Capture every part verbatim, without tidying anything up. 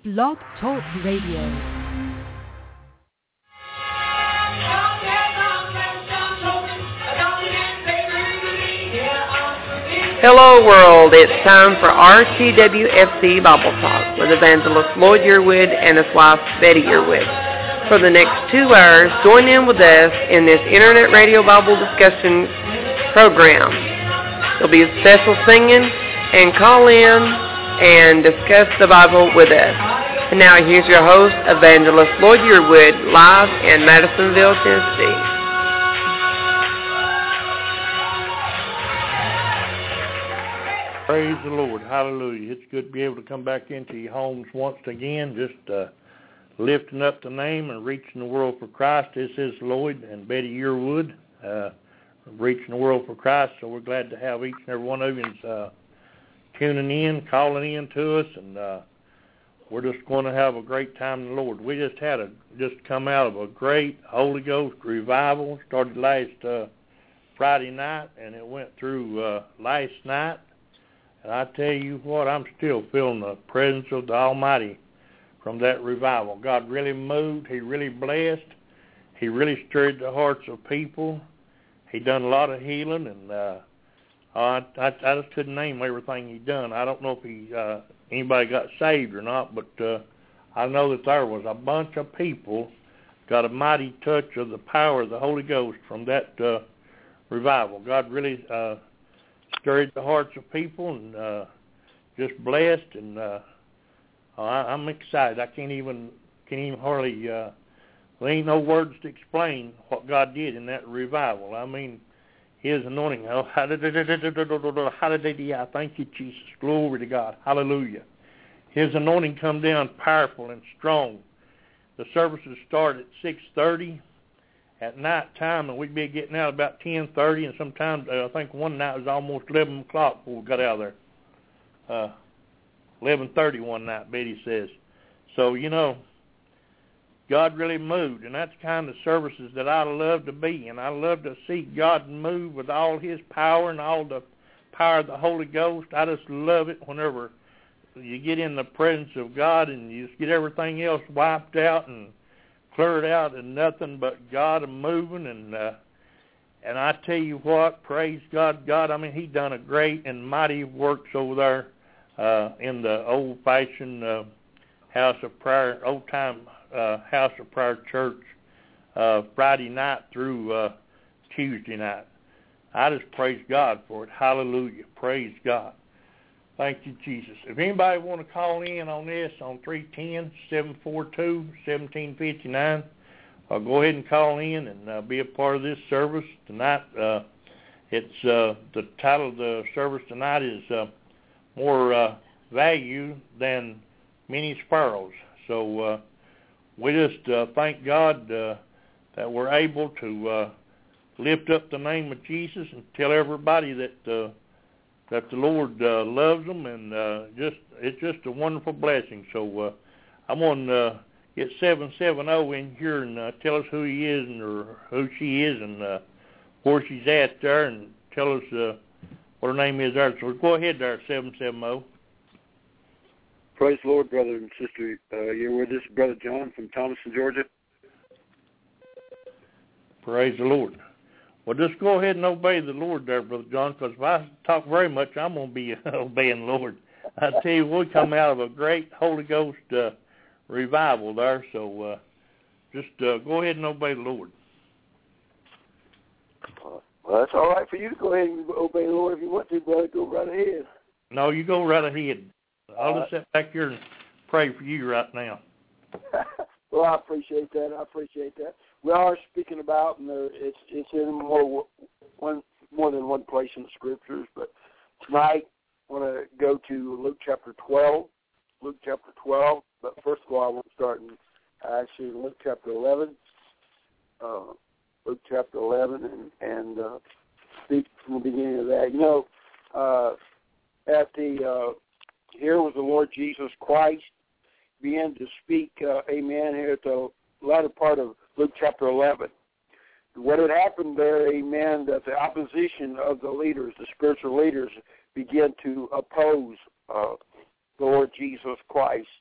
Blog Talk Radio. Hello world, it's time for R T W F C Bible Talk with Evangelist Lloyd Yearwood and his wife Betty Yearwood. For the next two hours, join in with us in this Internet Radio Bible discussion program. There'll be special singing and call in and discuss the Bible with us. And now here's your host, Evangelist Lloyd Yearwood, live in Madisonville, Tennessee. Praise the Lord. Hallelujah. It's good to be able to come back into your homes once again, just uh, lifting up the name and reaching the world for Christ. This is Lloyd and Betty Yearwood, uh, reaching the world for Christ. So we're glad to have each and every one of you uh, tuning in, calling in to us, and uh, we're just going to have a great time in the Lord. We just had a just come out of a great Holy Ghost revival. Started last uh, Friday night, and it went through uh, last night. And I tell you what, I'm still feeling the presence of the Almighty from that revival. God really moved. He really blessed. He really stirred the hearts of people. He done a lot of healing, and uh, I, I, I just couldn't name everything he done. I don't know if he uh, anybody got saved or not, but uh, I know that there was a bunch of people got a mighty touch of the power of the Holy Ghost from that uh, revival. God really uh, stirred the hearts of people and uh, just blessed, and uh, I, I'm excited. I can't even can't even hardly. Uh, there ain't no words to explain what God did in that revival. I mean, His anointing. Oh, hallelujah! Thank you, Jesus. Glory to God. Hallelujah. His anointing come down powerful and strong. The services start at six thirty. At night time, and we'd be getting out about ten thirty, and sometimes uh, I think one night was almost eleven o'clock before we got out of there. Uh, eleven thirty one night, Betty says. So, you know, God really moved, and that's the kind of services that I love to be in. I love to see God move with all His power and all the power of the Holy Ghost. I just love it whenever you get in the presence of God and you just get everything else wiped out and cleared out and nothing but God moving, and uh, and I tell you what, praise God, God, I mean, He done a great and mighty works over there uh, in the old-fashioned uh, house of prayer, old-time uh, house of prayer church, uh, Friday night through uh, Tuesday night. I just praise God for it. Hallelujah. Praise God. Thank you, Jesus. If anybody want to call in on this on three one zero, seven four two, one seven five nine, uh, go ahead and call in and uh, be a part of this service tonight. Uh, it's uh, the title of the service tonight is uh, More uh, Value Than Many Sparrows. So uh, we just uh, thank God uh, that we're able to uh, lift up the name of Jesus and tell everybody that uh, that the Lord uh, loves them, and uh, just it's just a wonderful blessing. So uh, I'm going to uh, get seven seven zero in here and uh, tell us who he is and or who she is and uh, where she's at there, and tell us uh, what her name is there. So go ahead there, seven seven zero. Praise the Lord, brother and sister. Uh, you're with us, Brother John from Thomaston, Georgia. Praise the Lord. Well, just go ahead and obey the Lord there, Brother John, because if I talk very much, I'm going to be obeying the Lord. I tell you, we come out of a great Holy Ghost uh, revival there, so uh, just uh, go ahead and obey the Lord. Uh, well, that's all right for you to go ahead and obey the Lord if you want to, brother. Go right ahead. No, you go right ahead. I'll uh, just sit back here and pray for you right now. Well, I appreciate that. I appreciate that. We are speaking about, and there, it's it's in more one more than one place in the Scriptures. But tonight, I want to go to Luke chapter twelve. Luke chapter twelve. But first of all, I want to start in actually Luke chapter eleven. Uh, Luke chapter eleven, and and uh, speak from the beginning of that. You know, uh, at the uh, here was the Lord Jesus Christ began to speak. Uh, amen. Here at the latter part of Luke chapter eleven. What had happened there, amen, that the opposition of the leaders, the spiritual leaders, began to oppose uh, the Lord Jesus Christ.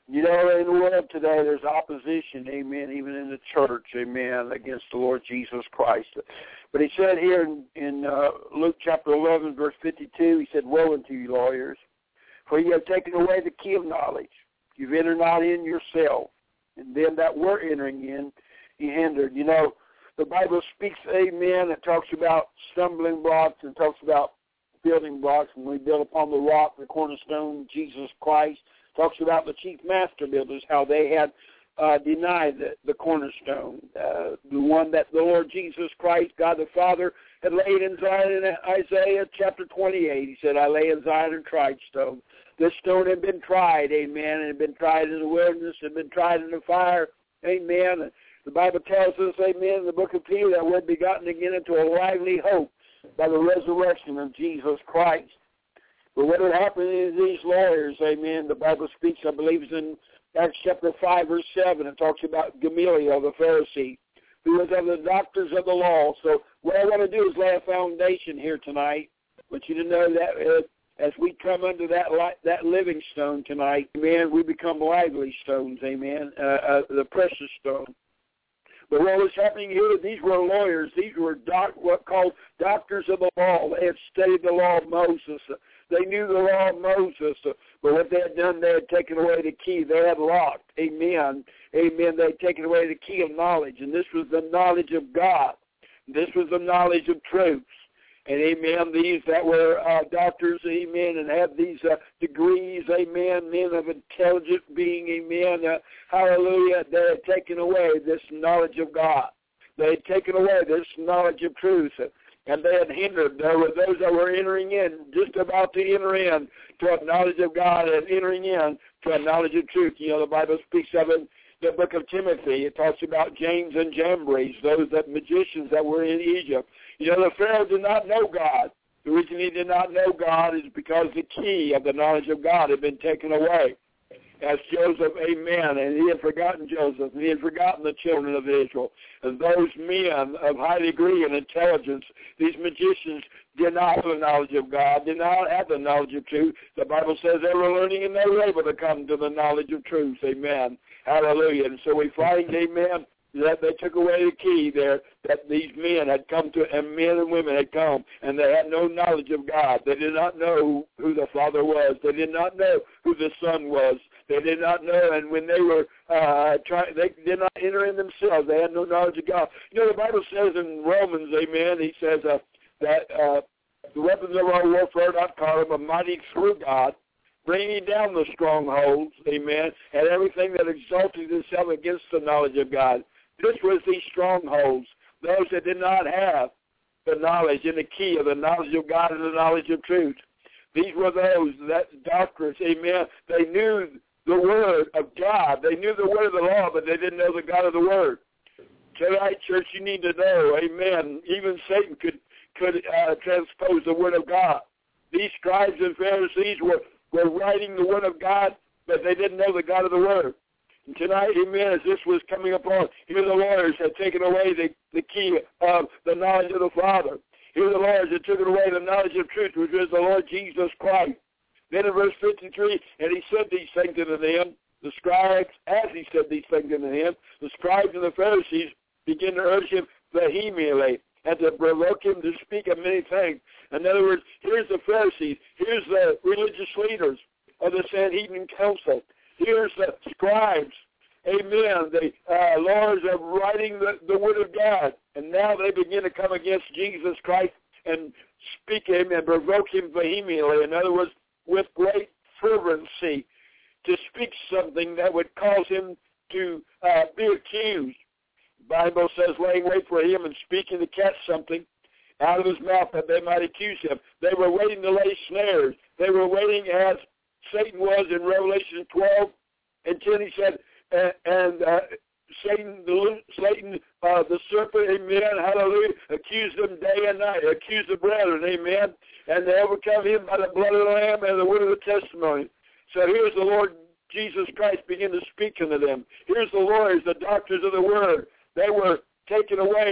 You know, in the world today, there's opposition, amen, even in the church, amen, against the Lord Jesus Christ. But he said here in, in uh, Luke chapter eleven, verse fifty-two, he said, "Woe unto you, lawyers, for you have taken away the key of knowledge. You've entered not in yourself, and them that were entering in, you hindered." You know, the Bible speaks, amen, it talks about stumbling blocks and talks about building blocks, and we build upon the rock, the cornerstone, Jesus Christ. Talks about the chief master builders, how they had uh, denied the, the cornerstone, uh, the one that the Lord Jesus Christ, God the Father, had laid in Zion in Isaiah chapter twenty-eight. He said, "I lay in Zion a tried stone." This stone had been tried, amen, and had been tried in the wilderness, had been tried in the fire, amen. The Bible tells us, amen, in the book of Peter, that we're begotten again into a lively hope by the resurrection of Jesus Christ. But what had happened is these lawyers, amen, the Bible speaks, I believe it's in Acts chapter five, verse seven. It talks about Gamaliel, the Pharisee, who was of the doctors of the law. So what I want to do is lay a foundation here tonight. I want you to know that uh, as we come under that li- that living stone tonight, amen, we become lively stones, amen, uh, uh, the precious stone. But what was happening here, these were lawyers. These were doc, what called doctors of the law. They had studied the law of Moses. They knew the law of Moses. But what they had done, they had taken away the key. They had locked. Amen. Amen. They had taken away the key of knowledge. And this was the knowledge of God. This was the knowledge of truth. And, amen, these that were uh, doctors, amen, and had these uh, degrees, amen, men of intelligent being, amen, uh, hallelujah, they had taken away this knowledge of God. They had taken away this knowledge of truth, and they had hindered. There were those that were entering in, just about to enter in to a knowledge of God and entering in to a knowledge of truth. You know, the Bible speaks of it. The book of Timothy, it talks about James and Jambres, those that magicians that were in Egypt. You know, the Pharaoh did not know God. The reason he did not know God is because the key of the knowledge of God had been taken away. As Joseph, amen, and he had forgotten Joseph, and he had forgotten the children of Israel. And those men of high degree and intelligence, these magicians, did not have the knowledge of God, did not have the knowledge of truth. The Bible says they were learning and they were able to come to the knowledge of truth, amen. Hallelujah. And so we find, amen, that they took away the key there, that these men had come to, and men and women had come, and they had no knowledge of God. They did not know who the Father was. They did not know who the Son was. They did not know, and when they were uh, trying, they did not enter in themselves. They had no knowledge of God. You know, the Bible says in Romans, amen, he says uh, that uh, the weapons of our warfare are not carnal, but mighty through God, bringing down the strongholds, amen, and everything that exalted itself against the knowledge of God. This was these strongholds, those that did not have the knowledge and the key of the knowledge of God and the knowledge of truth. These were those, that doctors, amen, they knew the word of God. They knew the word of the law, but they didn't know the God of the word. Tonight, church, you need to know, amen, even Satan could, could uh, transpose the word of God. These scribes and Pharisees were were writing the word of God, but they didn't know the God of the word. And tonight, amen, as this was coming upon, here the lawyers had taken away the, the key of the knowledge of the Father. Here the lawyers had taken away the knowledge of truth, which is the Lord Jesus Christ. Then in verse fifty-three, and he said these things unto them, the scribes, as he said these things unto him, the scribes and the Pharisees began to urge him vehemently and to provoke him to speak of many things. In other words, here's the Pharisees, here's the religious leaders of the Sanhedrin Council, here's the scribes, amen, the uh, lawyers of writing the, the word of God, and now they begin to come against Jesus Christ and speak him and provoke him vehemently, in other words, with great fervency, to speak something that would cause him to uh, be accused. The Bible says, laying wait for him and speaking to catch something out of his mouth that they might accuse him. They were waiting to lay snares. They were waiting as Satan was in Revelation twelve and ten. He said, and, and uh, Satan, the, Satan uh, the serpent, amen, hallelujah, accused them day and night, accused the brethren, amen, and they overcome him by the blood of the Lamb and the word of the testimony. So here's the Lord Jesus Christ begin to speak unto them. Here's the lawyers, the doctors of the word. They were taken away.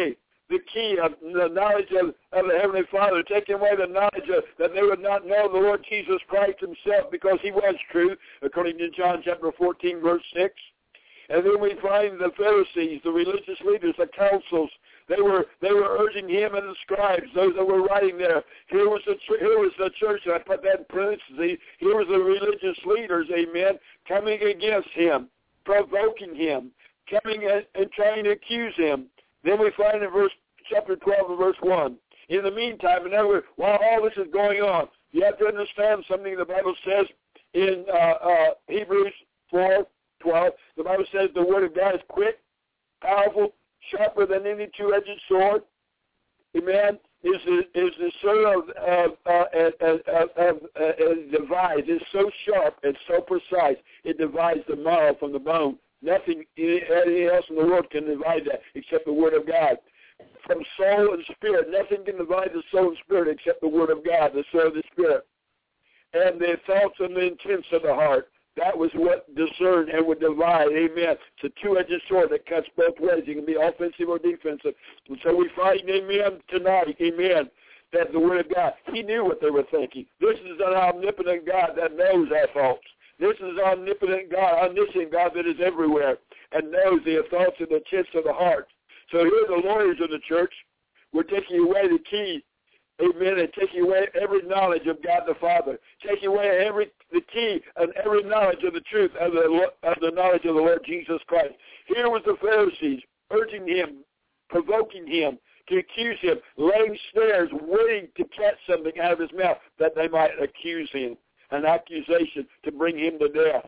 the key of the knowledge of, of the Heavenly Father, taking away the knowledge of, that they would not know the Lord Jesus Christ himself because he was true, according to John chapter fourteen, verse six. And then we find the Pharisees, the religious leaders, the councils. They were they were urging him and the scribes, those that were writing there. Here was the here was the church, and I put that in parentheses. Here was the religious leaders, amen, coming against him, provoking him, coming and, and trying to accuse him. Then we find in verse chapter twelve and verse one. In the meantime, in other words, while all this is going on, you have to understand something the Bible says in uh, uh, Hebrews four twelve. The Bible says the word of God is quick, powerful, sharper than any two-edged sword. Amen. Is the is the sword of of uh, of, of, of uh, divides. It's so sharp. It's so precise. It divides the marrow from the bone. Nothing, anything else in the world can divide that except the Word of God. From soul and spirit, nothing can divide the soul and spirit except the Word of God, the soul of the Spirit. And the thoughts and the intents of the heart. That was what discerned and would divide, amen. It's a two-edged sword that cuts both ways. You can be offensive or defensive. And so we find, amen, tonight, amen, that the Word of God, he knew what they were thinking. This is an omnipotent God that knows our thoughts. This is an omnipotent God, omniscient God that is everywhere and knows the thoughts and the intents of the heart. So here the lawyers of the church were taking away the key, amen, and taking away every knowledge of God the Father, taking away every the key and every knowledge of the truth of the, of the knowledge of the Lord Jesus Christ. Here was the Pharisees urging him, provoking him, to accuse him, laying snares, waiting to catch something out of his mouth that they might accuse him, an accusation to bring him to death.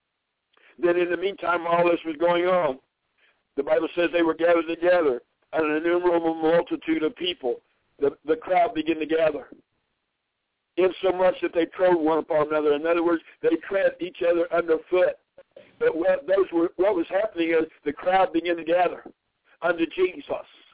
Then in the meantime, all this was going on. The Bible says they were gathered together, and an innumerable multitude of people. The, the crowd began to gather, insomuch that they trode one upon another. In other words, they tread each other underfoot. But what, those were, what was happening is the crowd began to gather unto Jesus.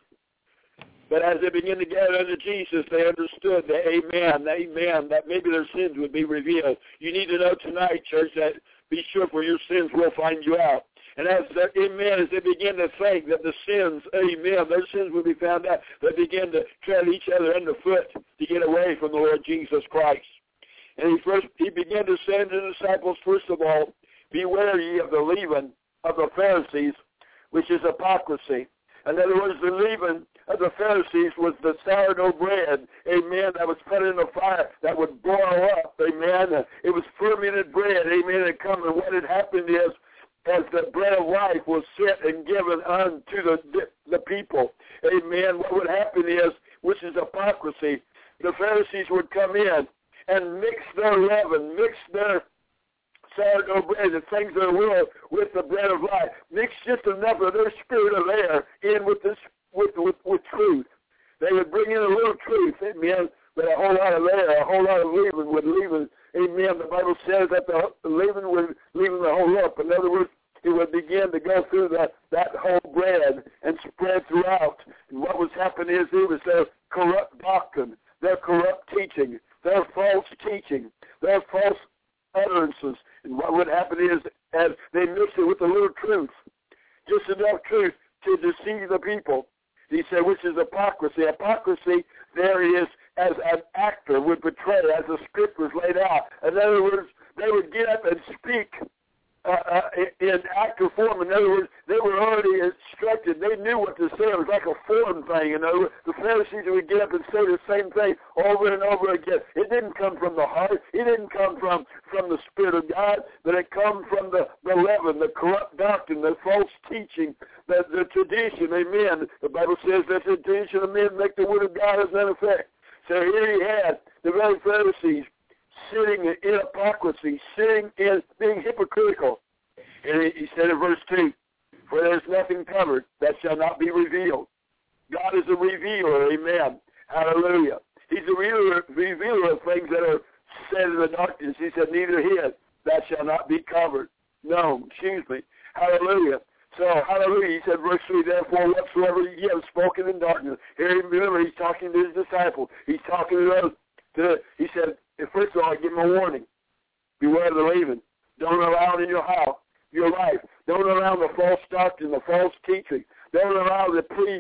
But as they began to gather unto Jesus, they understood that, amen, amen, that maybe their sins would be revealed. You need to know tonight, church, that be sure for your sins will find you out. And as the, amen, as they begin to think that the sins, amen, their sins will be found out, they begin to tread each other underfoot to get away from the Lord Jesus Christ. And he first he began to say to the disciples, first of all, beware ye of the leaven of the Pharisees, which is hypocrisy. In other words, the leaven of the Pharisees was the sourdough bread, amen, that was put in the fire that would boil up, amen. It was fermented bread, amen, and come, and what had happened is, as the bread of life was set and given unto the the people, amen, what would happen is, which is hypocrisy, the Pharisees would come in and mix their leaven, mix their sourdough bread, the things of the world, with the bread of life, mix just enough of their spirit of air in with this with with, with truth. They would bring in a little truth, amen, but a whole lot of air, a whole lot of leaven would leaven. Amen. The Bible says that the leaven would leaven the whole lump. In other words, it would begin to go through that, that whole bread and spread throughout. And what was happening is it was their corrupt doctrine, their corrupt teaching, their false teaching, their false utterances. And what would happen is, as they mixed it with a little truth, just enough truth to deceive the people. He said, which is hypocrisy. Hypocrisy, there is, as an actor would portray, as the script was laid out. In other words, they would get up and speak uh, uh, in actor form. In other words, they were already instructed. They knew what to say. It was like a form thing. In other words, the Pharisees would get up and say the same thing over and over again. It didn't come from the heart. It didn't come from, from the Spirit of God, but it come from the, the leaven, the corrupt doctrine, the false teaching, the, the tradition. Amen. The Bible says that the tradition of men make the word of God as none effect. So here he had the very Pharisees sitting in hypocrisy, sitting in being hypocritical. And he, he said in verse two, for there is nothing covered that shall not be revealed. God is a revealer, amen. Hallelujah. He's a revealer, revealer of things that are said in the darkness. He said, neither hid that shall not be covered. No, excuse me. Hallelujah. So, hallelujah, he said, verse three, therefore, whatsoever ye have spoken in darkness. Here, remember, he's talking to his disciples. He's talking to those. To, he said, first of all, give them a warning. Beware of the leaven. Don't allow it in your house, your life. Don't allow the false doctrine, the false teaching. Don't allow the pre,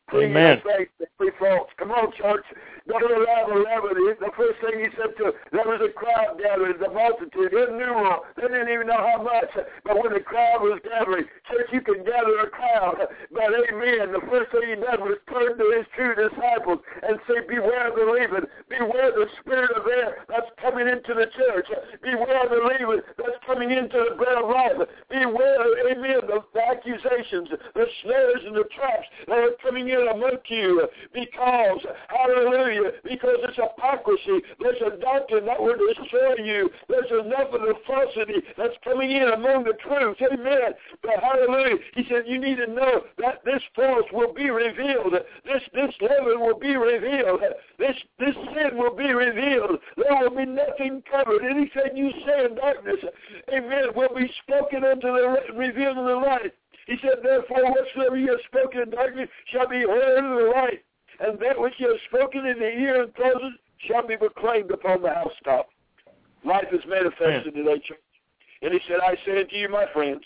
Amen. Faith, free thoughts. Come on, church. Go to eleven eleven. The first thing he said to there was a crowd gathering, the multitude. They knew all. They didn't even know how much. But when the crowd was gathering, church, you can gather a crowd. But amen. The first thing he did was turn to his two disciples and say, beware the leaven. Beware the spirit of air that's coming into the church. Beware the leaven that's coming into the bread of life. Beware, amen, the, the accusations, the snares and the traps that are coming in among you. Because, hallelujah, because it's hypocrisy. There's a doctrine that will destroy you. There's enough of the falsity that's coming in among the truth. Amen. But hallelujah, he said you need to know that this false will be revealed. This this leaven will be revealed. This this sin will be revealed. There will be nothing covered. Anything you say in darkness, amen, will be spoken unto the revealed in the light. He said, therefore, whatsoever you have spoken in darkness shall be heard in the light. And that which you have spoken in the ear and closet shall be proclaimed upon the housetop. Life is manifested today, church. And he said, I say unto you, my friends,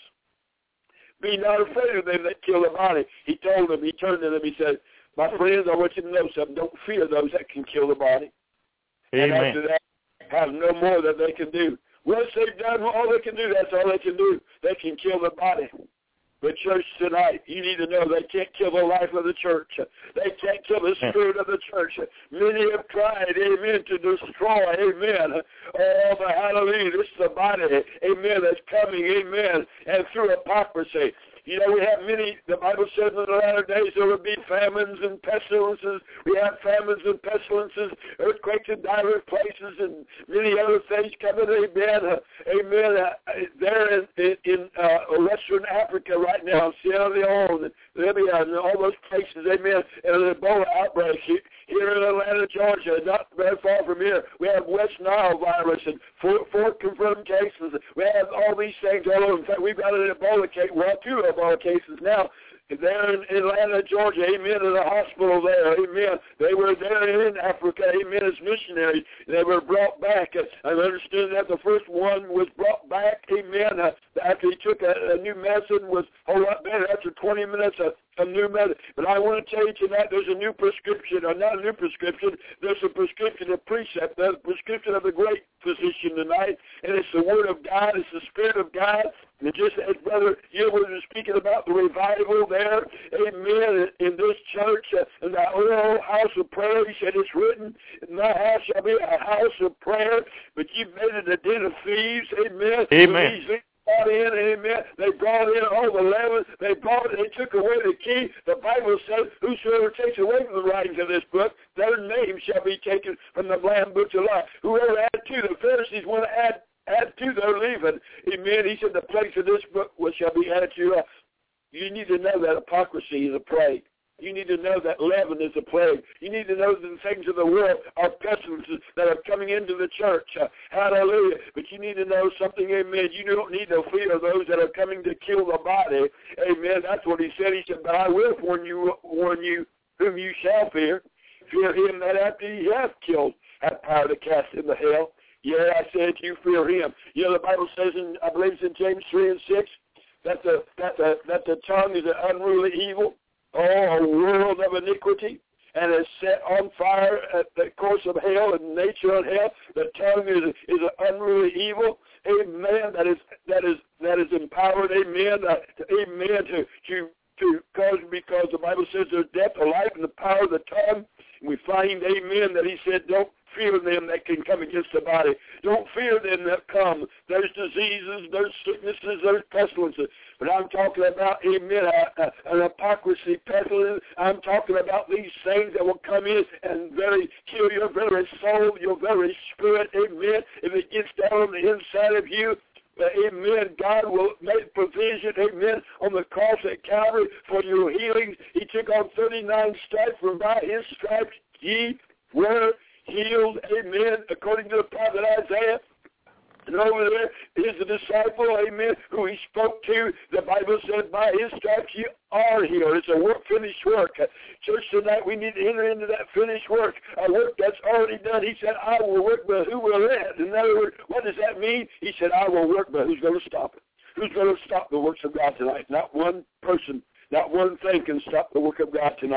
be not afraid of them that kill the body. He told them, he turned to them, he said, my friends, I want you to know something. Don't fear those that can kill the body. Amen. And after that, have no more that they can do. Once they've done all they can do, that's all they can do. They can kill the body. But church tonight, you need to know they can't kill the life of the church. They can't kill the spirit of the church. Many have tried, amen, to destroy, amen. Oh, but hallelujah, this is the body, amen, that's coming, amen, and through hypocrisy. You know, we have many, the Bible says in the latter days there will be famines and pestilences. We have famines and pestilences, earthquakes in diverse places, and many other things coming, amen. Uh, amen. Uh, there in, in, in uh, Western Africa right now, Sierra Leone, and Libya, and all those places, amen, and an Ebola outbreak here in Atlanta, Georgia, not very far from here. We have West Nile virus and four, four confirmed cases. We have all these things all over. In fact, we've got an Ebola case, well, two Ebola cases now. There in Atlanta, Georgia, amen, in a hospital there, amen. They were there in Africa, amen, as missionaries. They were brought back. I understand that the first one was brought back, amen, uh, after he took a, a new medicine, was a whole lot better after twenty minutes of, of new medicine. But I want to tell you tonight, there's a new prescription, or not a new prescription, there's a prescription of precept, there's a prescription of the great physician tonight, and it's the Word of God, it's the Spirit of God. And just as Brother Gilbert was speaking about the revival there, amen, in this church, uh, in that old house of prayer, he said, it's written, my house shall be a house of prayer, but you've made it a den of thieves, amen. Amen. Brought in, amen. They brought in all the leaven. They brought, they took away the key. The Bible says, whosoever takes away from the writings of this book, their name shall be taken from the Lamb book of life. Whoever add to, the Pharisees want to add add to their leaven. Amen. He said, the place of this book which shall be added to you. You need to know that hypocrisy is a plague. You need to know that leaven is a plague. You need to know that the things of the world are pestilences that are coming into the church. Uh, hallelujah. But you need to know something, amen. You don't need to fear those that are coming to kill the body. Amen. That's what he said. He said, but I will warn you, warn you whom you shall fear. Fear him that after he hath killed hath power to cast into hell. Yeah, I said you fear him. You know, the Bible says, in, I believe it's in James three and six, that the, that the, that the tongue is an unruly evil. Oh, a world of iniquity, and is set on fire at the course of hell and nature of hell. The tongue is is an unruly evil. Amen. That is that is that is empowered. Amen. Uh, amen. To to to cause because the Bible says there's death or life in the power of the tongue. And we find, amen, that he said, don't fear them that can come against the body. Don't fear them that come. There's diseases, there's sicknesses, there's pestilences. But I'm talking about, amen, a, a, an hypocrisy, pestilence. I'm talking about these things that will come in and very kill your very soul, your very spirit, amen. If it gets down on the inside of you, amen, God will make provision, amen, on the cross at Calvary for your healing. He took on thirty-nine stripes, for by his stripes ye were healed, amen, according to the prophet Isaiah. And over there is the disciple, amen, who he spoke to. The Bible said, by his stripes you are healed. It's a work, finished work. Church, tonight we need to enter into that finished work, a work that's already done. He said, I will work, but who will let? In other words, what does that mean? He said, I will work, but who's going to stop it? Who's going to stop the works of God tonight? Not one person, not one thing can stop the work of God tonight.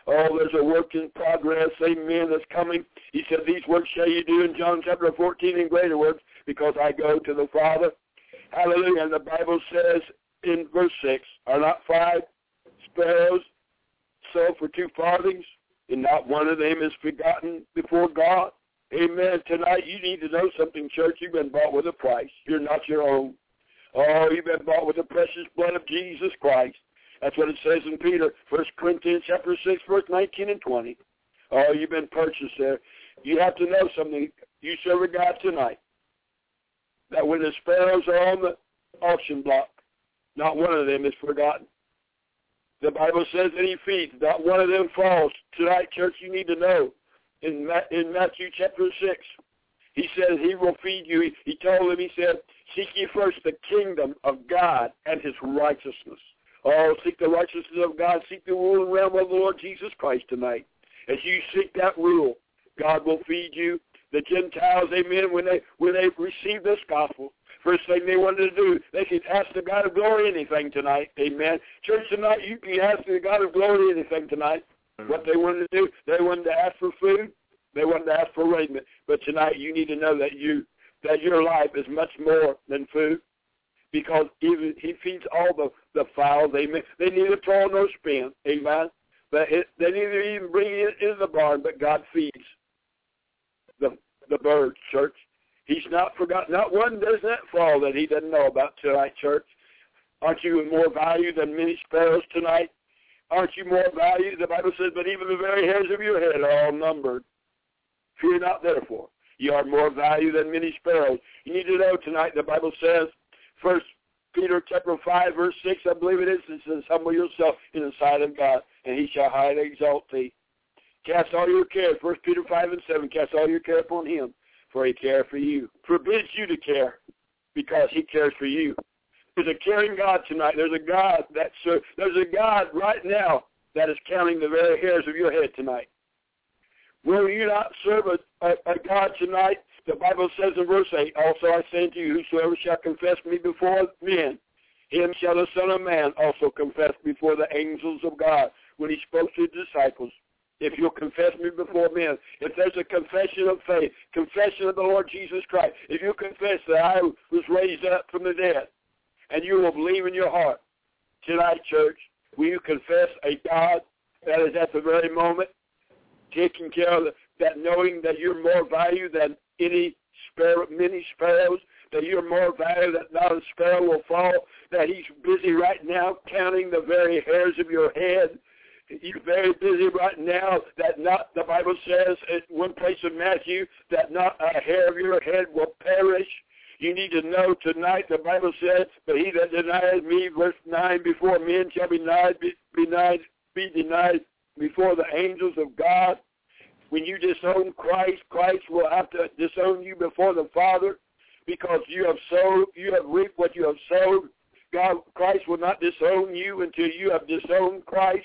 Oh, there's a work in progress, amen, that's coming. He said, these works shall you do in John chapter fourteen and greater works, because I go to the Father. Hallelujah. And the Bible says in verse six, are not five sparrows sold for two farthings, and not one of them is forgotten before God? Amen. Tonight you need to know something, church. You've been bought with a price. You're not your own. Oh, you've been bought with the precious blood of Jesus Christ. That's what it says in Peter, First Corinthians chapter six, verse nineteen and twenty. Oh, you've been purchased there. You have to know something. You serve a God tonight, that when the sparrows are on the auction block, not one of them is forgotten. The Bible says that he feeds. Not one of them falls. Tonight, church, you need to know. In, in Matthew chapter six, he says he will feed you. He, he told them, he said, seek ye first the kingdom of God and his righteousness. Oh, seek the righteousness of God. Seek the rule and realm of the Lord Jesus Christ tonight. As you seek that rule, God will feed you. The Gentiles, amen, when they when they receive this gospel, first thing they wanted to do, they could ask the God of glory anything tonight, amen. Church, tonight, you can ask the God of glory anything tonight. Mm-hmm. What they wanted to do, they wanted to ask for food, they wanted to ask for raiment. But tonight, you need to know that you that your life is much more than food, because even he feeds all the, the fowls, amen. They neither toil nor spin, amen. But it, they neither even bring it into the barn, but God feeds the the birds, church. He's not forgotten. Not one does that fall that he doesn't know about tonight, church. Aren't you of more value than many sparrows tonight? Aren't you more value? The Bible says, but even the very hairs of your head are all numbered. Fear not, therefore. You are more value than many sparrows. You need to know tonight, the Bible says, First Peter chapter five, verse six, I believe it is, it says, humble yourself in the sight of God, and he shall highly exalt thee. Cast all your care, First Peter five and seven, cast all your care upon him, for he cares for you. Forbids you to care, because he cares for you. There's a caring God tonight. There's a God that serves. There's a God right now that is counting the very hairs of your head tonight. Will you not serve a, a, a God tonight? The Bible says in verse eight, also I say unto you, whosoever shall confess me before men, him shall the Son of Man also confess before the angels of God. When he spoke to his disciples, if you'll confess me before men, if there's a confession of faith, confession of the Lord Jesus Christ, if you confess that I was raised up from the dead, and you will believe in your heart, tonight, church, will you confess a God that is at the very moment taking care of the, that, knowing that you're more value than any sparrow, many sparrows, that you're more value, that not a sparrow will fall, that he's busy right now counting the very hairs of your head. You're very busy right now that not, the Bible says in one place in Matthew, that not a hair of your head will perish. You need to know tonight, the Bible says, but he that denies me, verse nine, before men shall be denied, be, be denied, be denied before the angels of God. When you disown Christ, Christ will have to disown you before the Father, because you have sowed, you have reaped what you have sowed. God, Christ will not disown you until you have disowned Christ.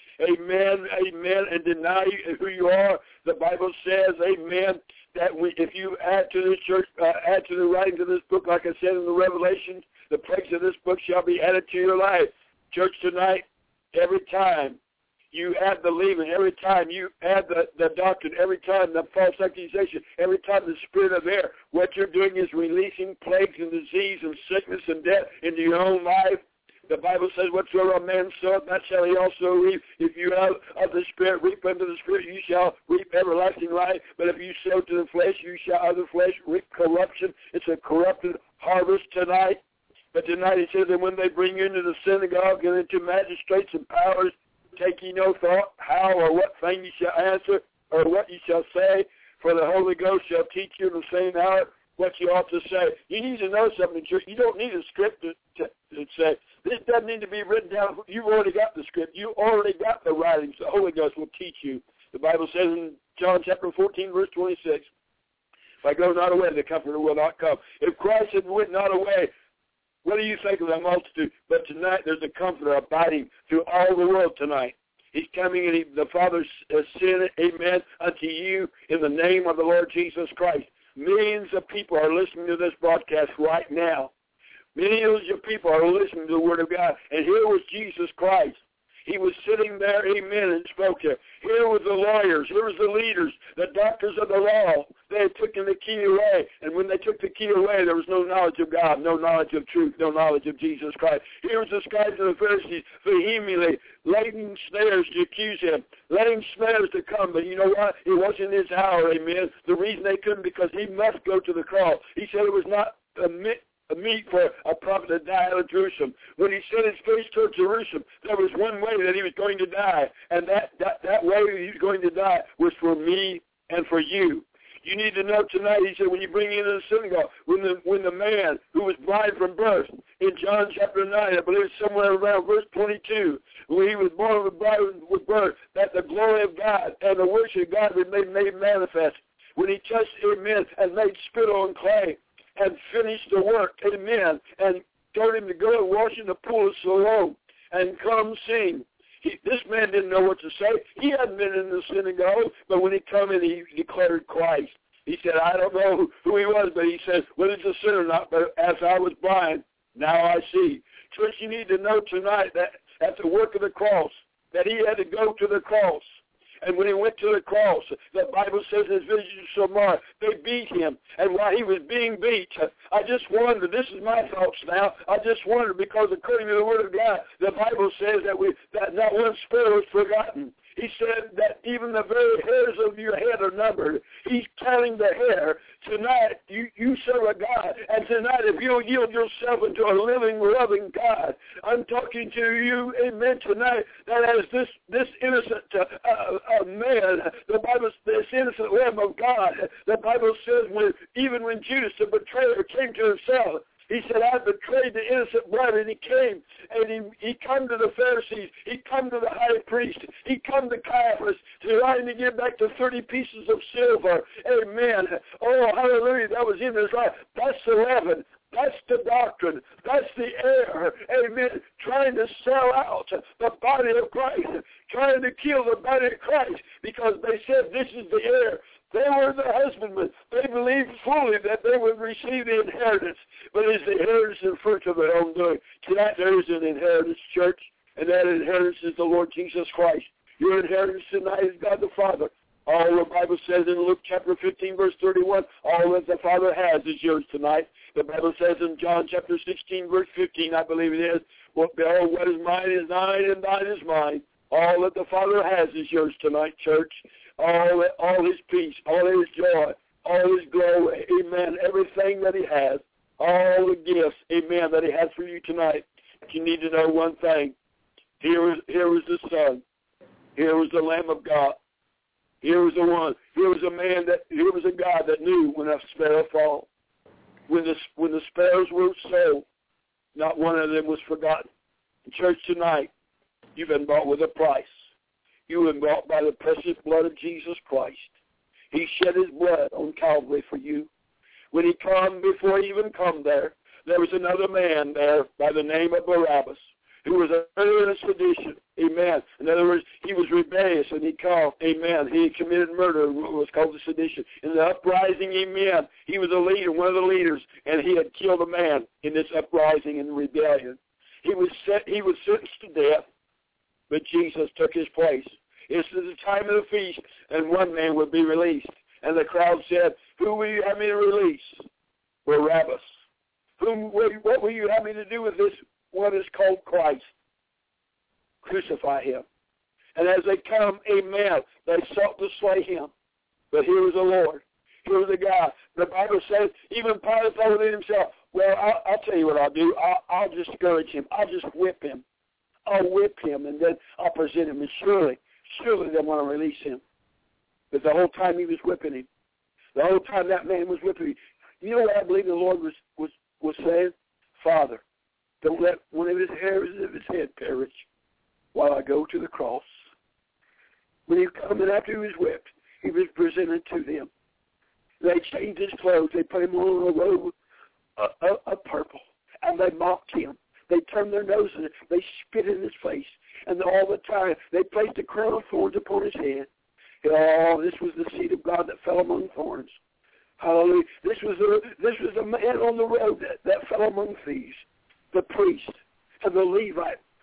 Amen, amen, and deny who you are. The Bible says, amen, that we, if you add to the church, uh, add to the writings of this book, like I said in the Revelations, the plagues of this book shall be added to your life. Church, tonight, every time you add the leaven, every time you add the, the doctrine, every time the false accusation, every time the spirit of error, what you're doing is releasing plagues and disease and sickness and death into your own life. The Bible says, whatsoever a man soweth, that shall he also reap. If you have of the Spirit reap unto the Spirit, you shall reap everlasting life. But if you sow to the flesh, you shall of the flesh reap corruption. It's a corrupted harvest tonight. But tonight he says that when they bring you into the synagogue and into magistrates and powers, take ye no thought how or what thing you shall answer or what you shall say, for the Holy Ghost shall teach you in the same hour what you ought to say. You need to know something, church. You don't need a script to, to, to say. This doesn't need to be written down. You've already got the script. You already got the writings. The Holy Ghost will teach you. The Bible says in John chapter fourteen, verse twenty-six, if I go not away, the Comforter will not come. If Christ had went not away, what do you think of the multitude? But tonight there's a Comforter abiding through all the world tonight. He's coming, and he, the Father has sent it, amen, unto you in the name of the Lord Jesus Christ. Millions of people are listening to this broadcast right now. Millions of people are listening to the Word of God. And here was Jesus Christ. He was sitting there, amen, and spoke there. Here were the lawyers. Here was the leaders, the doctors of the law. They had taken the key away. And when they took the key away, there was no knowledge of God, no knowledge of truth, no knowledge of Jesus Christ. Here was the scribes and the Pharisees vehemently laying snares to accuse him, laying snares to come. But you know what? It wasn't his hour, amen. The reason they couldn't, because he must go to the cross. He said it was not a minute. A meet for a prophet to die out of Jerusalem. When he set his face toward Jerusalem, there was one way that he was going to die, and that, that, that way he was going to die was for me and for you. You need to know tonight, he said, when you bring into the synagogue, when the when the man who was blind from birth, in John chapter nine, I believe it's somewhere around verse twenty-two, when he was born with blind with birth, that the glory of God and the worship of God was made, made manifest. When he touched, amen, and made spittle and clay, and finished the work, amen, and told him to go and wash in the pool of Siloam and come sing. He, this man didn't know what to say. He hadn't been in the synagogue, but when he come in, he declared Christ. He said, I don't know who, who he was, but he said, whether it's a sin or not, but as I was blind, now I see. Church, you need to know tonight that at the work of the cross, that he had to go to the cross. And when he went to the cross, the Bible says in his vision to Samar, they beat him. And while he was being beat, I just wonder, this is my thoughts now, I just wonder, because according to the Word of God, the Bible says that we that not one sparrow is forgotten. He said that even the very hairs of your head are numbered. He's counting the hair. Tonight, you, you serve a God. And tonight, if you'll yield yourself into a living, loving God, I'm talking to you, amen, tonight, that as this, this innocent uh, uh, man, the Bible, this innocent Lamb of God, the Bible says when even when Judas, the betrayer, came to himself, he said, I betrayed the innocent blood, and he came, and he, he come to the Pharisees, he come to the high priest, he come to Caiaphas, trying to give back the thirty pieces of silver. Amen. Oh, hallelujah, that was in his life. That's the leaven. That's the doctrine. That's the error. Amen. Trying to sell out the body of Christ, trying to kill the body of Christ, because they said this is the error. They were the husbandmen. They believed fully that they would receive the inheritance, but it's the inheritance and fruit of their own doing. Tonight there is an inheritance, church, and that inheritance is the Lord Jesus Christ. Your inheritance tonight is God the Father. All the Bible says in Luke chapter fifteen, verse thirty-one, all that the Father has is yours tonight. The Bible says in John chapter sixteen, verse fifteen, I believe it is, well, behold, what is mine is thine, and thine is mine. All that the Father has is yours tonight, church. All, all his peace, all his joy, all his glory, amen, everything that he has, all the gifts, amen, that he has for you tonight. But you need to know one thing. Here was, here was the Son. Here was the Lamb of God. Here was the one. Here was a man that, here was a God that knew when a sparrow fall. When the, when the sparrows were sold, not one of them was forgotten. In church tonight, you've been bought with a price. You were bought by the precious blood of Jesus Christ. He shed his blood on Calvary for you. When he come, before he even come there, there was another man there by the name of Barabbas, who was a murderer and a sedition. Amen. In other words, he was rebellious, and he called, amen, he committed murder, what was called the sedition. In the uprising, amen, he was a leader, one of the leaders, and he had killed a man in this uprising and rebellion. He was set, he was sentenced to death, but Jesus took his place. It's the time of the feast, and one man would be released. And the crowd said, who will you have me to release? Barabbas. Whom, what will you have me to do with this, what is called Christ? Crucify him. And as they come, amen, they sought to slay him. But here was the Lord. Here was the God. The Bible says, even Pilate thought within himself, well, I'll, I'll tell you what I'll do. I'll, I'll discourage him. I'll just whip him. I'll whip him, and then I'll present him. And surely, surely they want to release him. But the whole time he was whipping him, the whole time that man was whipping him, you know what I believe the Lord was, was, was saying? Father, don't let one of his hairs of his head perish while I go to the cross. When he come and after he was whipped, he was presented to them. They changed his clothes. They put him on a robe of, of, of purple, and they mocked him. They turned their nose and they spit in his face. And all the time, they placed a crown of thorns upon his head. Oh, this was the seed of God that fell among thorns. Hallelujah. This was a, this was a man on the road that, that fell among thieves. The priest and the Levite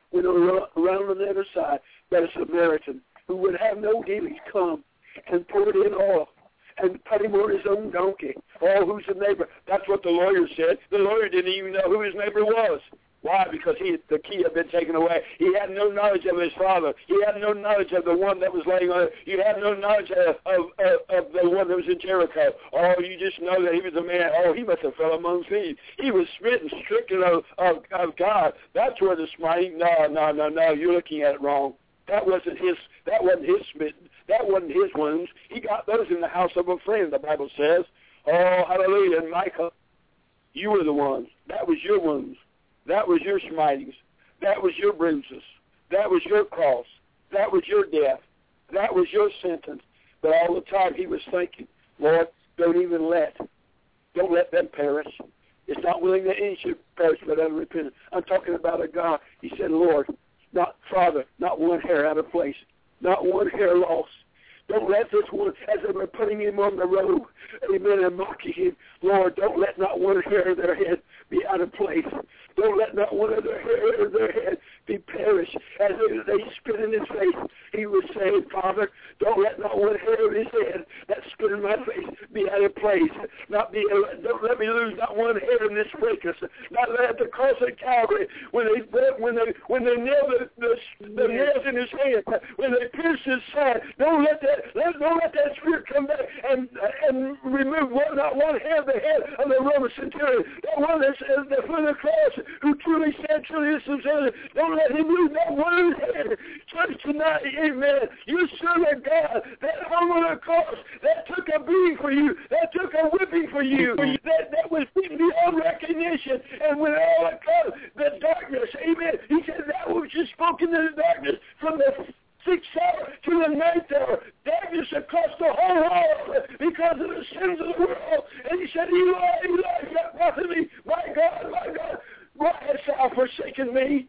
when around on the other side, that a Samaritan who would have no dealings come and poured in oil and put him on his own donkey. Oh, who's the neighbor? That's what the lawyer said. The lawyer didn't even know who his neighbor was. Why? Because he, the key had been taken away. He had no knowledge of his father. He had no knowledge of the one that was laying on it. He had no knowledge of, of, of, of the one that was in Jericho. Oh, you just know that he was a man. Oh, he must have fell among thieves. He was smitten, stricken of, of, of God. That's where the smiting. No, no, no, no. You're looking at it wrong. That wasn't his. That wasn't his smitten. That wasn't his wounds. He got those in the house of a friend, the Bible says. Oh, hallelujah. And Micah, you were the ones. That was your wounds. That was your smitings. That was your bruises. That was your cross. That was your death. That was your sentence. But all the time he was thinking, Lord, don't even let, don't let them perish. It's not willing that any should perish but unrepentant. I'm talking about a God. He said, Lord, not Father, not one hair out of place, not one hair lost. Don't let this one, as they were putting him on the road, amen, and mocking him, Lord, don't let not one hair of their head be out of place. Don't let not one of their hair of their head be perished. As they, they spit in his face, he was saying, Father, don't let not one hair of his head that spit in my face be out of place. Not be, don't let me lose not one hair in this fracas. Not let the cross of Calvary, when they when they when they nailed the, the, the nails in his hand, when they pierced his side, don't let that let, don't let that spirit come back and and remove one, not one hair of the head of the Roman centurion. That one that's the foot of the cross, who truly said, truly is submitted. Don't let him lose that one head. Church tonight, amen. You serve a God that hung on a cross, that took a beating for you, that took a whipping for you, that, that was beaten beyond recognition. And when all it comes, the darkness, amen, he said that which is spoken in the darkness from the sixth hour to the ninth hour, darkness across the whole world because of the sins of the world. And he said, Eli, Eli, that prophet me, my God, my God, why hast thou forsaken me?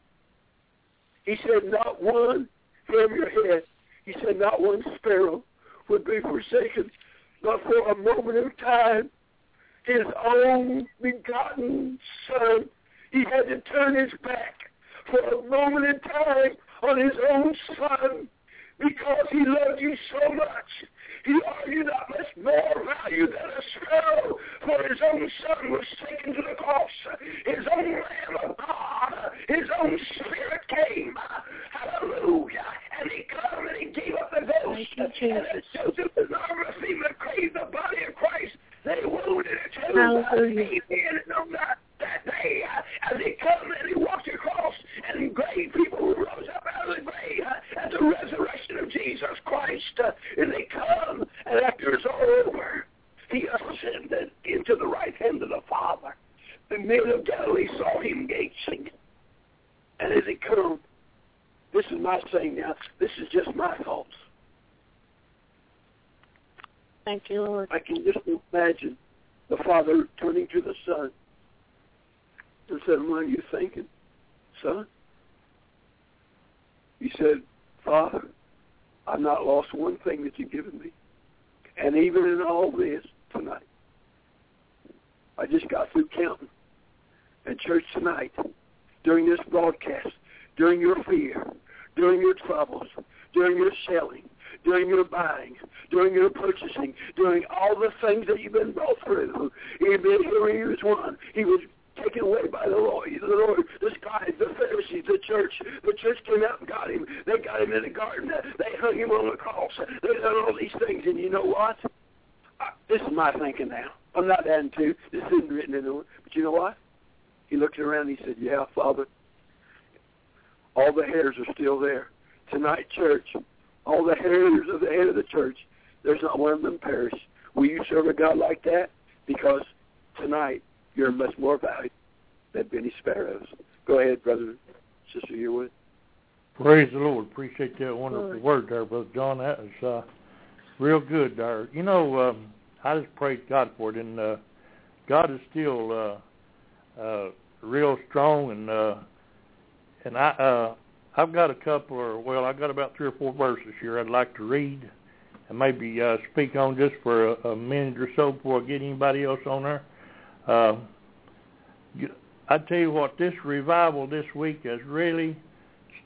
He said, not one hair of your head. He said, not one sparrow would be forsaken, not for a moment of time. His own begotten Son, he had to turn his back for a moment in time on his own Son because he loved you so much. He argued not much more value than a sparrow, for his own Son was taken to the cross. His own Lamb of God, his own Spirit came. Hallelujah. And he came and he gave up the ghost. And as Joseph and Arimathea craved the body of Christ, they wounded it too. Hallelujah. Amen. And on that, that day, as he come and he walked across, and great people rose up out of the grave at the resurrection of Jesus Christ. And they come, and after it's all over, he ascended into the right hand of the Father. The men of Galilee saw him gazing. And as he come, this is my saying now, this is just my thoughts. Thank you, Lord. I can just imagine the Father turning to the Son and said, what are you thinking, Son? He said, Father, I've not lost one thing that you've given me. And even in all this tonight, I just got through counting. And church tonight, during this broadcast, during your fear, during your troubles, during your selling, during your buying, during your purchasing, during all the things that you've been brought through, amen, here he was one. He was taken away by the Lord, the Lord, the scribes, the Pharisees, the church. The church came out and got him. They got him in the garden. They hung him on the cross. They done all these things. And you know what? I, this is my thinking now. I'm not adding to. This isn't written in the Word. But you know what? He looked around and he said, yeah, Father, all the hairs are still there. Tonight, church, all the hairs of the head of the church, there's not one of them perish. Will you serve a God like that? Because tonight, you're much more valuable than many sparrows. Go ahead, brother, sister Yearwood. Praise the Lord. Appreciate that wonderful Lord. word there, Brother John. That was uh, real good there. You know, um, I just praise God for it, and uh, God is still uh, uh, real strong, and uh, and I uh, I've got a couple, or well, I've got about three or four verses here I'd like to read, and maybe uh, speak on just for a, a minute or so before I get anybody else on there. Uh, I tell you what, this revival this week has really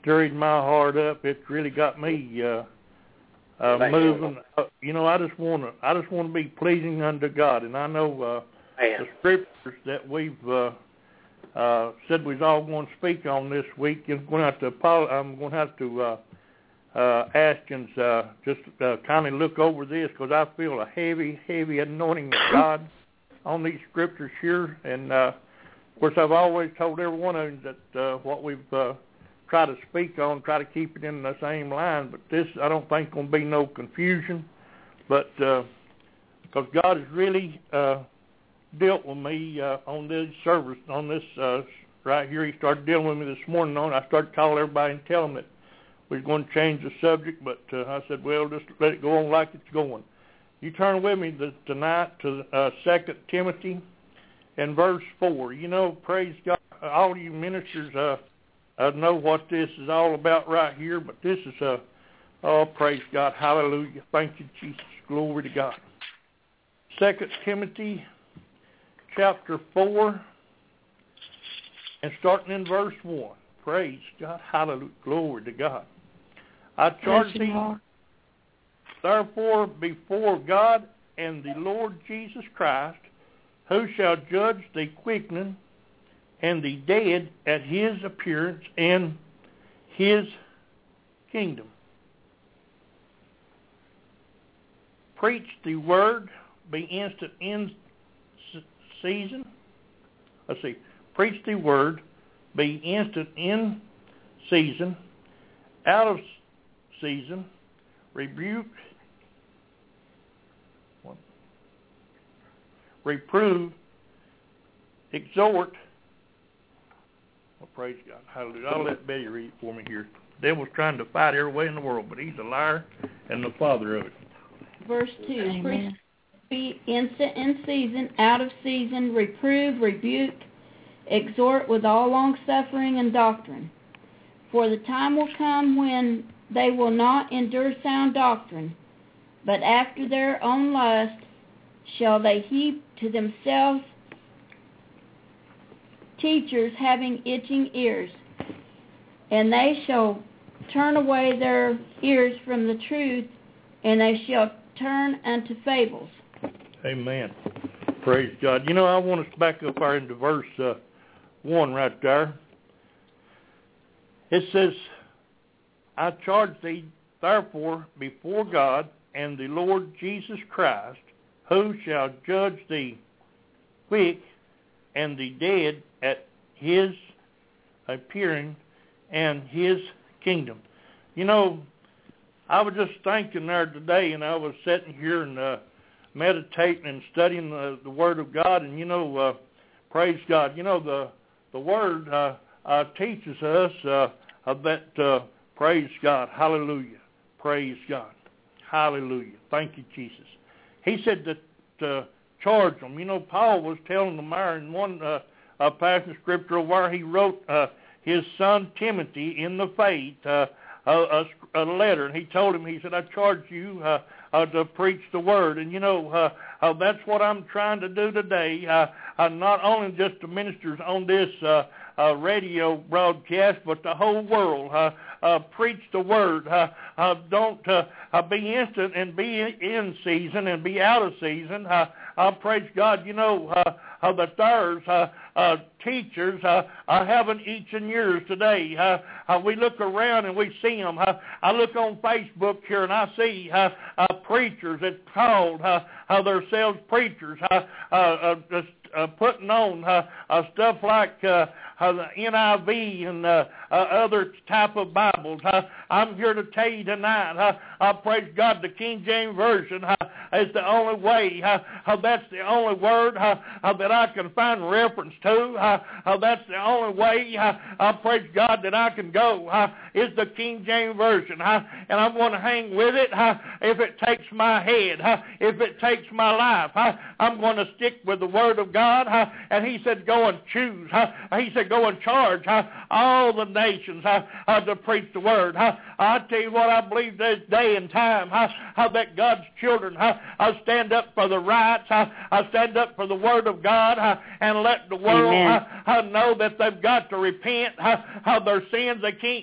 stirred my heart up. It's really got me uh, uh, moving. Uh, you know, I just want to. I just want to be pleasing unto God, and I know uh, the scriptures that we've uh, uh, said we're all going to speak on this week. I'm going to have to. I'm going to have to uh, uh, ask and uh, just uh, kind of look over this because I feel a heavy, heavy anointing of God on these scriptures here, and uh, of course I've always told every one of them that uh, what we've uh, tried to speak on, try to keep it in the same line. But this, I don't think, going to be no confusion. But because uh, God has really uh, dealt with me uh, on this service, on this uh, right here. He started dealing with me this morning on. I started calling everybody and telling them that we was going to change the subject. But uh, I said, well, just let it go on like it's going. You turn with me to, tonight to uh, Second Timothy and verse four. You know, praise God, all you ministers uh, uh, know what this is all about right here, but this is, uh, oh, praise God, hallelujah. Thank you, Jesus. Glory to God. Second Timothy chapter four and starting in verse one. Praise God, hallelujah, glory to God. I charge thee, therefore, before God and the Lord Jesus Christ, who shall judge the quickening and the dead at his appearance and his kingdom. Preach the word, be instant in season. Let's see. Preach the word, be instant in season, out of season, rebuke, reprove, exhort. Well, praise God. Hallelujah. I'll let Betty read it for me here. The devil's trying to fight every way in the world, but he's a liar and the father of it. Verse two. Preach, be instant in season, out of season, reprove, rebuke, exhort with all longsuffering and doctrine. For the time will come when they will not endure sound doctrine, but after their own lust shall they heap to themselves teachers having itching ears, and they shall turn away their ears from the truth, and they shall turn unto fables. Amen. Praise God. You know, I want us to back up there into verse uh, one right there. It says, I charge thee, therefore, before God and the Lord Jesus Christ, who shall judge the quick and the dead at his appearing and his kingdom. You know, I was just thinking there today, and I was sitting here and uh, meditating and studying the, the Word of God, and, you know, uh, praise God, you know, the, the Word uh, uh, teaches us uh, that, uh, praise God, hallelujah, praise God, hallelujah, thank you, Jesus. He said that uh, charge them. You know, Paul was telling them there in one uh, uh, passage of Scripture where he wrote uh, his son Timothy in the faith uh, a, a, a letter, and he told him, he said, I charge you uh, uh, to preach the word. And, you know, uh, uh, that's what I'm trying to do today, uh, uh, not only just the ministers on this uh, uh, radio broadcast, but the whole world. Uh, uh, preach the word. Uh, uh, don't uh, uh, be instant and be in season and be out of season. Uh, uh, praise God. You know, uh, uh, that there's uh, uh, teachers uh, are having each and years today. Uh, uh, we look around and we see them. Uh, I look on Facebook here and I see uh, uh, preachers that's called uh, uh, themselves preachers uh, uh, uh, just, uh, putting on uh, uh, stuff like uh, uh, the N I V and uh, uh, other type of Bibles. Uh, I'm here to tell you tonight, uh, uh, praise God, the King James Version uh, is the only way. Uh, uh, that's the only word uh, uh, that I can find reference to. Uh, uh, that's the only way, uh, uh, praise God, that I can go uh, is the King James Version. Uh, and I'm going to hang with it uh, if it takes my head, uh, if it takes my life. Uh, I'm going to stick with the Word of God. Uh, and he said, go and choose. Uh, he said, go and charge uh, all the nations uh, uh, to preach the Word. Uh, I tell you what, I believe this day and time uh, uh, that God's children uh, uh, stand up for the rights, uh, uh, stand up for the Word of God, uh, and let the world uh, uh, know that they've got to repent uh, of their sins. They can't uh,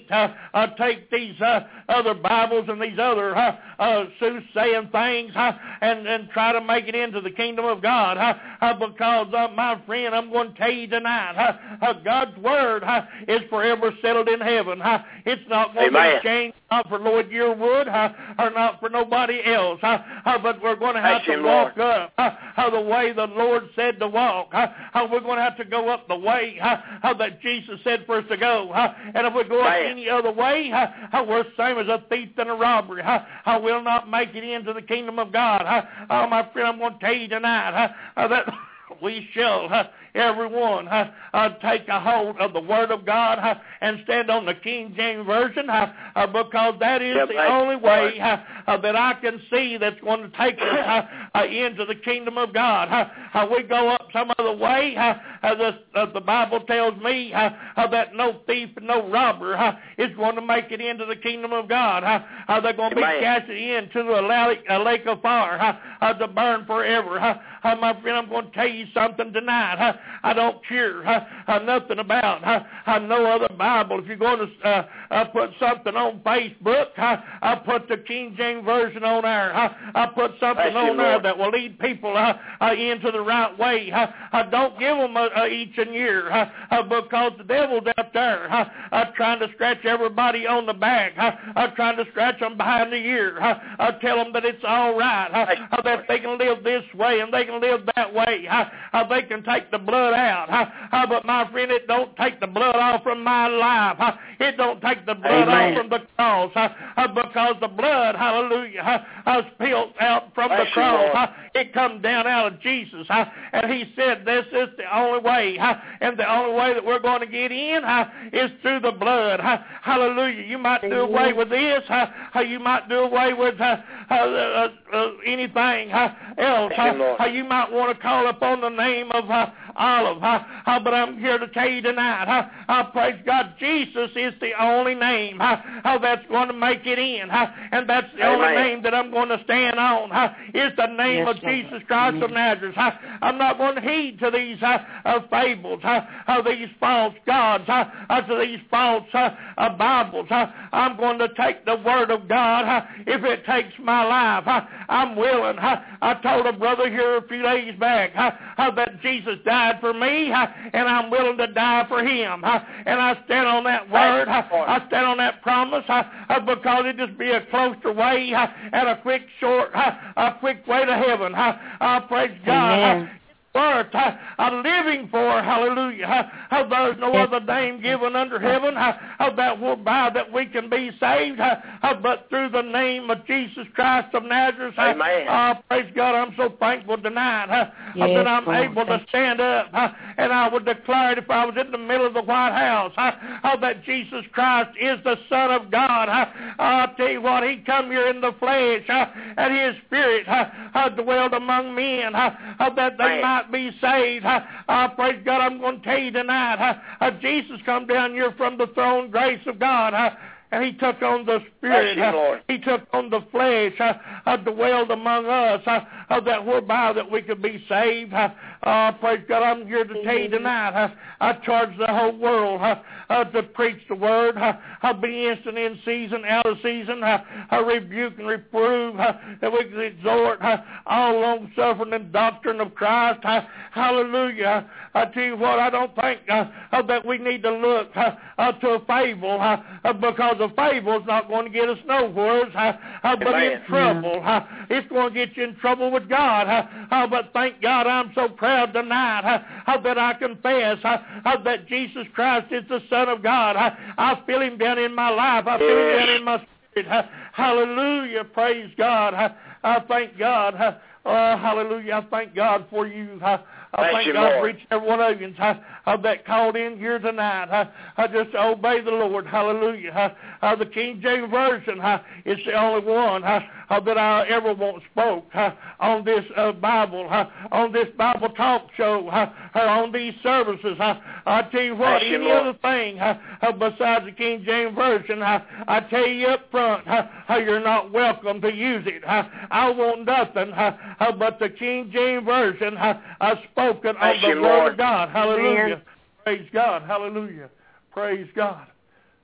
uh, take these uh, other Bibles and these other uh, uh, soothsaying things uh, and, and try to make it into the kingdom of God. Uh, uh, because, uh, my friend, I'm going to tell you tonight, uh, uh, God's Word uh, is forever settled in heaven. Uh, it's not going Amen. to be changed, not for Lord Yearwood uh, or not for nobody else. Uh, uh, but we're going to have Thank to you, walk Lord. up uh, uh, the way the Lord said to walk. Uh, uh, we're going to have to go up the way uh, uh, that Jesus said for us to go. Uh, and if we go up any other way, uh, uh, we're the same as a thief and a robber. Uh, uh, we'll not make it into the kingdom of God. Uh, uh, my friend, I'm going to tell you tonight uh, uh, that we shall, uh, everyone, uh, uh, take a hold of the Word of God uh, and stand on the King James Version uh, uh, because that is yep, the I, only way uh, uh, that I can see that's going to take us uh, uh, into the kingdom of God. Uh, uh, we go up some other way. Uh, uh, the, uh, the Bible tells me uh, uh, that no thief and no robber uh, is going to make it into the kingdom of God. Uh, uh, they're going to be cast into a lake, a lake of fire uh, uh, to burn forever. Uh, uh, my friend, I'm going to tell you something tonight. Uh, I don't care uh, uh, nothing about uh, uh, no other Bible. If you're going to uh, uh, put something on Facebook, uh, I put the King James Version on there. Uh, I put something Thank on you, there Lord. that will lead people uh, uh, into the right way. Uh, uh, don't give them uh, uh, each and year uh, uh, because the devil's out there uh, uh, trying to scratch everybody on the back, uh, uh, trying to scratch them behind the ear, uh, uh, tell them that it's all right, uh, uh, that they can live this way and they can live that way. Uh, uh, they can take the blood out. Uh, uh, but my friend, it don't take the blood off from my life. Uh, it don't take the blood Amen. off from the cross uh, uh, because the blood, hallelujah, uh, uh, spilled out from Bless the cross. Uh, it comes down out of Jesus. Uh, and he said this is the only way. Uh, and the only way that we're going to get in uh, is through the blood. Uh, hallelujah. You might do away with this. Uh, uh, you might do away with uh, uh, uh, uh, anything uh, else. Uh, uh, you might want to call upon the name of uh, Olive. Uh, uh, but I'm here to tell you tonight, uh, uh, praise God, Jesus is the only name uh, uh, that's going to make it in. Uh, and that's the Amen. only name that I'm going to stand on uh, is the name yes, of Lord. Jesus Christ Amen. of Nazareth. Uh, I'm not going to heed to these uh, uh, fables, uh, uh, these false gods, uh, uh, to these false uh, uh, Bibles. Uh, I'm going to take the Word of God uh, if it takes my life. Uh, I'm willing. Uh, I told a brother here a few days back uh, uh, that Jesus died for me, uh, and I'm willing to die for him. Uh, and I stand on that word. Uh, I stand on that promise uh, uh, because it just be a closer way uh, and a quick, short, uh, a quick way to heaven. Uh, uh, praise God. Uh, Earth, uh, uh, living for, hallelujah, uh, uh, there's no other name given under heaven uh, uh, that will by that we can be saved, uh, uh, but through the name of Jesus Christ of Nazareth. Uh, uh, praise God, I'm so thankful tonight uh, yes, uh, that I'm Lord, able to stand up, uh, and I would declare it if I was in the middle of the White House, uh, uh, that Jesus Christ is the Son of God. Uh, I'll tell you what, he come here in the flesh, uh, and his Spirit uh, uh, dwelled among men, uh, uh, that they might be saved. Uh, uh, praise God, I'm going to tell you tonight, uh, uh, Jesus come down here from the throne grace of God, uh, and he took on the Spirit. You, uh, he took on the flesh, uh, uh, dwelled among us, uh, uh, that whereby that we could be saved. Uh, uh, praise God, I'm here to tell you tonight, uh, I charge the whole world uh, uh, to preach the Word, uh, uh, be instant in season, out of season, uh, uh, rebuke and reprove, uh, that we can exhort uh, all long-suffering and doctrine of Christ. Uh, hallelujah. I tell you what, I don't think uh, uh, that we need to look uh, uh, to a fable uh, uh, because a fable is not going to get us nowhere, uh, uh, but Amen. in trouble. Uh, it's going to get you in trouble with God. Uh, uh, but thank God I'm so proud tonight uh, uh, that I confess uh, uh, that Jesus Christ is the Son of God. Uh, I feel him down in my life. I feel him down in my spirit. Uh, hallelujah. Praise God. Uh, I thank God. Uh, uh, hallelujah. I thank God for you. Uh, I thank, thank God for each and every one of you uh, uh, that called in here tonight. Uh, uh, just obey the Lord. Hallelujah. Uh, uh, the King James Version uh, is the only one uh, uh, that I ever want spoke uh, on this uh, Bible, uh, on this Bible talk show, uh, uh, on these services. Uh, I tell you what, Thank any you, other thing uh, uh, besides the King James Version, uh, I tell you up front, uh, uh, you're not welcome to use it. Uh, I want nothing uh, uh, but the King James Version uh, uh, spoken on the Word of God. Hallelujah. Amen. Praise God. Hallelujah. Praise God.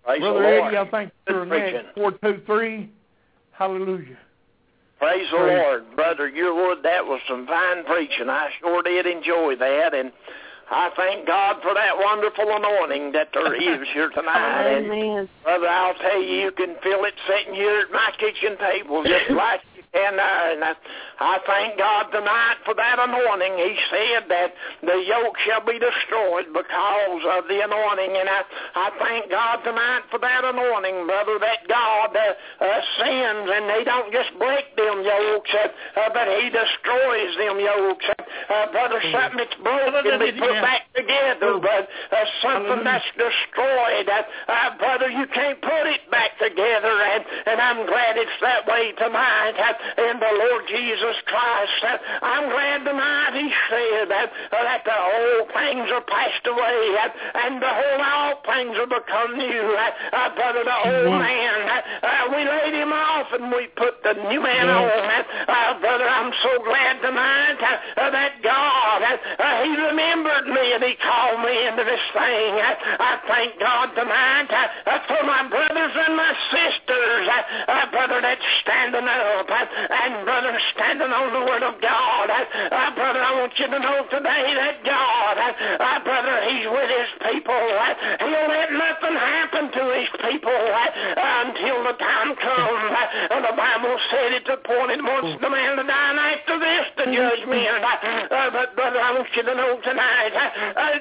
Praise Brother the Eddie, Lord. I think Good you're preaching. next. four two three. Hallelujah. Praise the Praise. Lord. Brother Yearwood, that was some fine preaching. I sure did enjoy that, and I thank God for that wonderful anointing that there is here tonight. And, Amen. brother, I'll tell you, you can feel it sitting here at my kitchen table just like you can there. And I, I thank God tonight for that anointing. He said that the yoke shall be destroyed because of the anointing. And I, I thank God tonight for that anointing, brother, that God uh, uh, sends, and He don't just break them yokes, uh, uh, but He destroys them yokes. Uh, brother, something that's broken can be put back together, but uh, something that's destroyed, uh, uh, brother, you can't put it back together, and, and I'm glad it's that way tonight uh, in the Lord Jesus Christ. Uh, I'm glad tonight He said uh, that the old things are passed away, uh, and behold, all things are become new. Uh, uh, brother, the old man, uh, uh, we laid him off, and we put the new man on. Uh, uh, brother, I'm so glad tonight uh, uh, that God, uh, uh, He remembered me and He called me into this thing. I, I thank God tonight uh, uh, for my brothers and my sisters, uh, uh, brother, that's standing up, uh, and brother, standing on the Word of God. Uh, uh, brother, I want you to know today that God, uh, uh, brother, He's with His people. Uh, he'll let nothing happen to His people uh, until the time comes. Uh, and the Bible said it's appointed once the man to die, and after this the judgment. Uh, uh, but brother, I want you to know tonight uh, uh,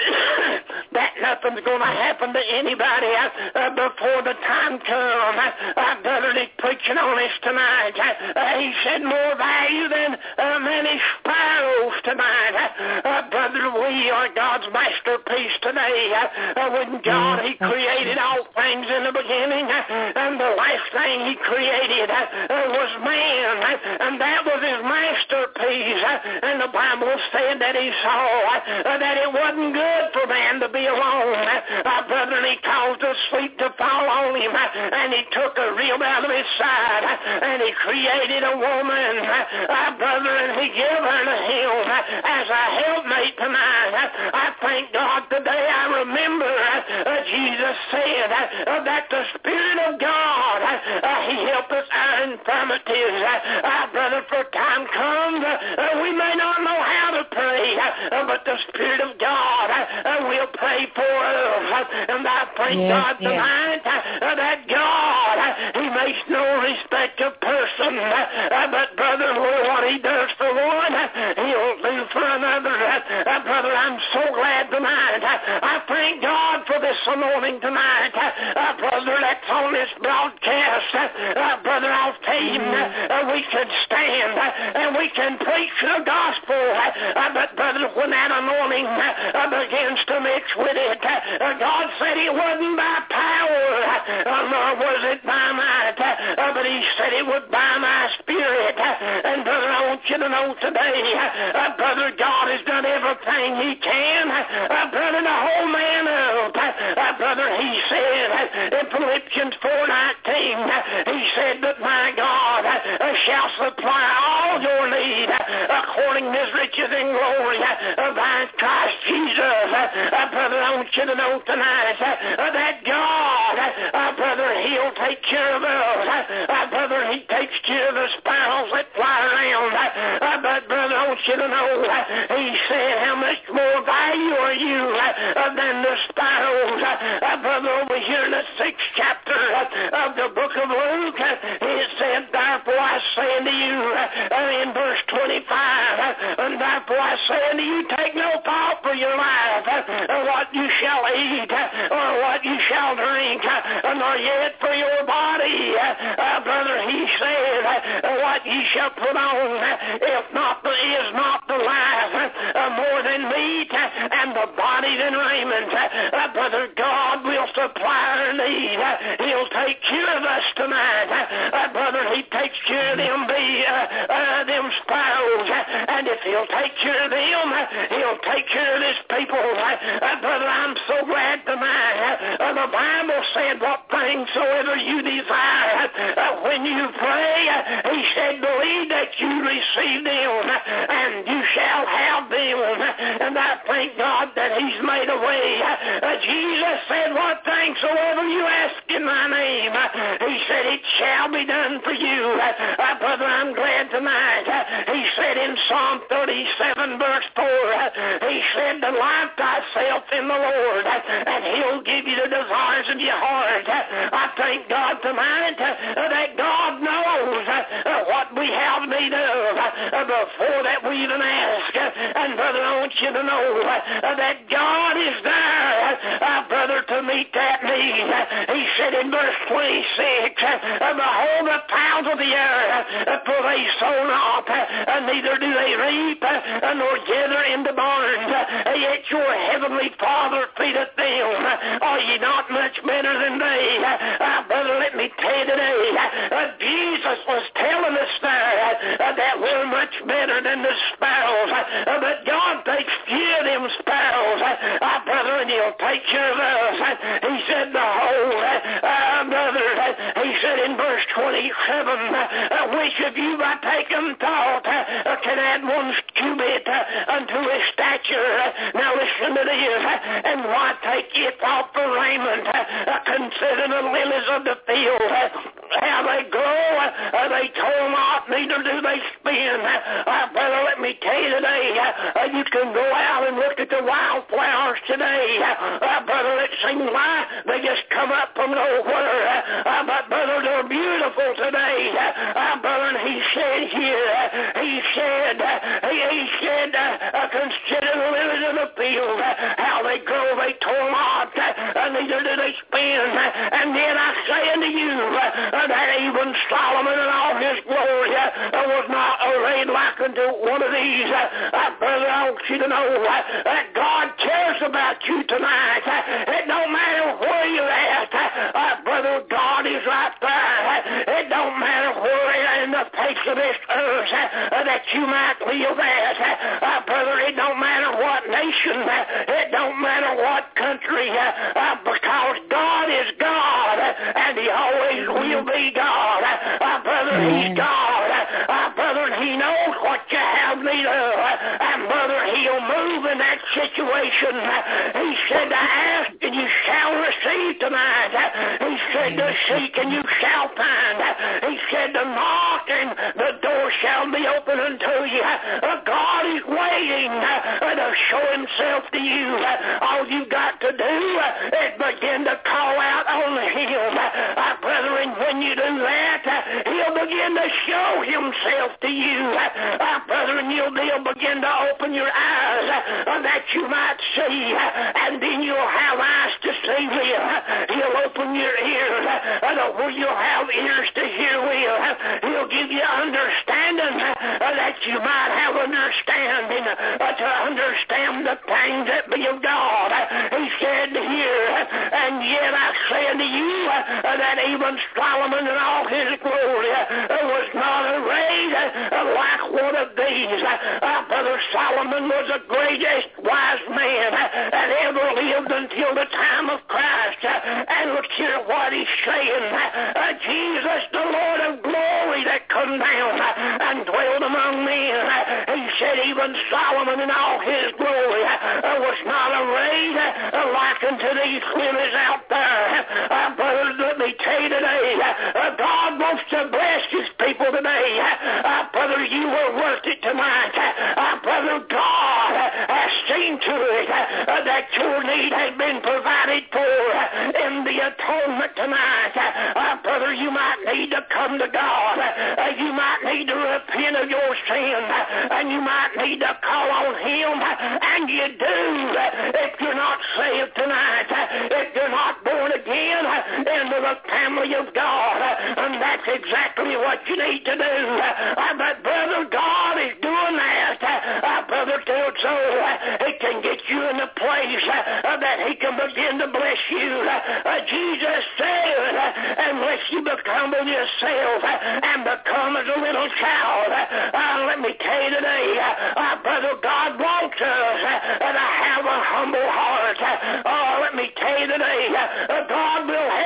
that nothing's going to happen to anybody uh, uh, before the time comes. Uh, uh, brother, he's preaching on this tonight. Uh, uh, he said more value than uh, many sparrows tonight. Uh, uh, brother, we are God's masterpiece today. Uh, uh, when God, He created all things in the beginning, uh, and the last thing He created uh, uh, was man, uh, and that was His masterpiece. Uh, and the Bible said that He saw uh, that it wasn't good for man to be alone. Uh, brother, and He caused a sleep to fall on him, uh, and He took a rib out of his side, uh, and He created a woman, uh, brother, and He gave her to him uh, as a helpmate tonight. Uh, I thank God today. I remember uh, uh, Jesus said uh, that the Spirit of God, uh, uh, He helped us our infirmities. Uh, uh, brother, for time comes, uh, we may not know how to pray, uh, but the Spirit of God uh, will pray for us. Uh, and I thank yes, God tonight yes. uh, that God, uh, He makes no respect of person, uh, but brother, what He does for one, uh, He'll do for another. Uh, uh, brother, I'm so glad tonight. Uh, I thank God for this anointing tonight. Uh, uh, brother, that's on this broadcast. Uh, uh, brother, I'll tell you, uh, we can stand uh, and we can preach the gospel. Uh, uh, but brother, when that anointing uh, begins to mix with it, uh, God said it wasn't by power, uh, nor was it by might, uh, but He said it was by my Spirit. Uh, and brother, I want you to know today, uh, brother, God has done everything He can, uh, brother, to hold man up. Uh, brother, He said uh, in Philippians four nineteen, uh, He said that my God uh, shall supply all your need uh, according to His riches and glory uh, by Christ Jesus. Uh, uh, brother, I want you to know tonight uh, that God, uh, brother, He'll take care of us. Uh, brother, He takes care of the sparrows that fly around. Uh, but brother, I want you to know, uh, He said, how much more value are you uh, than the sparrows? Uh, brother, over here in the sixth chapter uh, of the book of Luke, uh, it said, therefore I say unto you, uh, in verse twenty-five, uh, and therefore I say unto you, take no thought for your life, uh, what you shall eat, uh, or what you shall drink, uh, nor yet for your body. Uh, uh, brother, He said, uh, what ye shall put on, uh, if not the, is not the life uh, more than meat, uh, and the body than raiment. Uh, brother, God will supply our need. Uh, He'll take care of us tonight. Uh, brother, He takes care of them, be, uh, uh, them sparrows, uh, and if He'll take care of them, uh, He'll take care of His people. Uh, brother, I'm so glad tonight. Uh, the Bible said, what things soever you desire, uh, when you pray, uh, he said, believe that you receive them, and you shall have them. And I thank God that he's made a way. Uh, Jesus said, what things soever you ask in my name, uh, he said, it shall be done for you. Uh, uh, brother, I'm glad tonight. Uh, he said in Psalm thirty-seven, verse four, uh, he said, delight thyself in the Lord, uh, and he'll give you the desires of your heart. Uh, I thank God tonight uh, that God knows uh, what we have need of uh, before that we even ask. Uh, and brother, I want you to know uh, that God is there, uh, brother, to meet that need. Uh, he said in verse twenty-six, uh, behold, the fowls of the air, uh, for they sow not, uh, neither do they reap, uh, nor gather into barns, uh, yet your heavenly Father feedeth them. Uh, are ye not much better than they? Uh, uh, brother, let me tell you today, uh, Jesus was telling us there uh, that we're much better than the sparrows, uh, but God takes care of them sparrows, uh, uh, brother, and he'll take care of us. Uh, he said, behold, uh, uh, brother, uh, he said in verse twenty-seven, uh, which of you by taking thought uh, can add one cubit uh, unto his stature? Uh, now listen to this, uh, and why take ye thought for raiment? Uh, uh, consider the lilies of the field, uh, how they grow, uh, they toil not, neither do they spin. Uh, uh, brother, let me tell you today, uh, uh, you can go out and look at the wildflowers today. Uh, uh, brother, it seems like they just come up from nowhere. Uh, uh, but brother, they're beautiful today. Uh, uh, brother, and he said here, uh, he said, uh, he, he said, uh, uh, consider the lilies of the field, uh, how they grow, they toil not, uh, neither do they spin. Uh, and then I say unto you, uh, that even Solomon in all his glory uh, was not arrayed like unto one of these. Uh, uh, brother, I want you to know uh, that God cares about you tonight. Uh, it don't matter where you're at. Uh, uh, brother, God is right there. Uh, it don't matter where in the face of this earth uh, that you might live at. Uh, uh, brother, it don't matter what nation. Uh, it don't matter what country. Uh, uh, because God is God, uh, and he always will be God. Uh, brother, he's God. Uh, brother, he knows what you have need of. Uh, and brother, he'll move in that situation. Uh, he said to ask and you shall receive tonight. Uh, he said to seek and you shall find. Uh, he said to knock and the door shall be open unto you. Uh, God is waiting uh, to show himself to you. Uh, all you got to do uh, is begin to call out on him. Uh, brother, and when you do that, uh, he'll begin to show himself to you. Uh, uh, brother, and you'll he'll begin to open your eyes uh, that you might see, uh, and then you'll have eyes to see with. Uh, he'll open your ears uh, where you'll have ears to hear with. Uh, he'll give you understanding uh, that you might have understanding uh, to understand the things that be of God. Uh, he said here, uh, and yet I say unto you uh, that even Solomon in all his glory uh, was not arrayed uh, like one of these. Uh, uh, Brother Solomon was the greatest wise man uh, that ever lived until the time of Christ. Uh, and look here what he's saying. Uh, uh, Jesus, the Lord of glory that come down uh, and dwelled among men. Uh, he said even Solomon in all his glory uh, was not arrayed uh, like unto these lilies out there. Uh, brothers, let me tell you today, uh, God wants to bless his people today. Uh, brother, you were worth it tonight. Uh, brother, God uh, has seen to it uh, that your need has been provided for uh, in the atonement tonight. Uh, brother, you might need to come to God. Uh, you might need to repent of your sin. Uh, and you might need to call on him. Uh, and you do. Uh, if you're not saved tonight, uh, if you're not born again uh, into the family of God, uh, and that's exactly what you need to do. Uh, but brother, God is doing that. Uh, brother, till so uh, he can get you in a place uh, that he can begin to bless you. Uh, Jesus said, uh, unless you become of yourself uh, and become as a little child, uh, let me tell you today, uh, uh, brother, God wants us uh, to have a humble heart. Uh, oh, let me tell you today, uh, God will help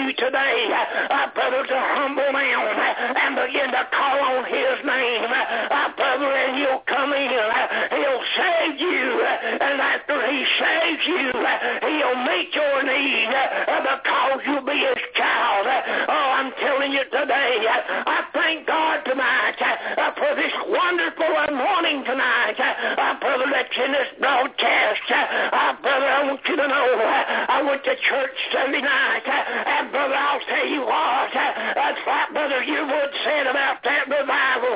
you today, uh, brother, to humble down and begin to call on His name, uh, brother, and He'll come in. He'll save you, and after He saves you, He'll meet your need because you'll be His child. Oh, I'm telling you today, I thank God tonight for this wonderful anointing tonight, brother, that's in this broadcast. Brother, I want you to know, I went to church Sunday night, and brother, I'll tell you what, that's like Brother Yearwood said about that revival.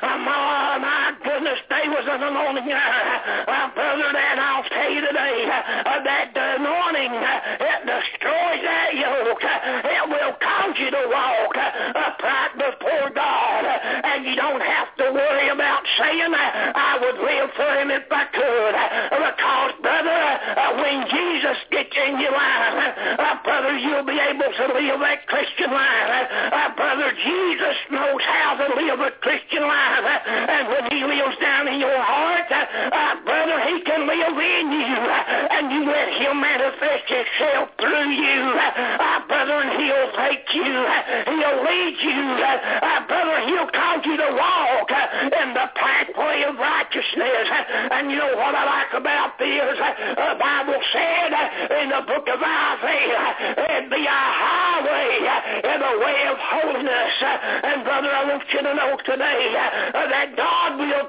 My, my goodness, there was an anointing there, brother, and I'll tell you today, that anointing, it destroys that yoke. It will cause you to walk upright before God, and you don't have to worry about saying, I would live for Him if I could, because, brother, when Jesus gets in your life, brother, you'll be able to live that Christian life. Brother, Jesus knows how to live a Christian life, and when He lives down in your heart, brother, He can live in you, and you let Him manifest Himself through you, brother, and He'll take you, He'll lead you, brother, He'll cause you to walk in the pathway of righteousness. And you know what I like about this? The Bible said in the book of Isaiah, it'd be a highway in the way of holiness. And brother, I want you to know today that God will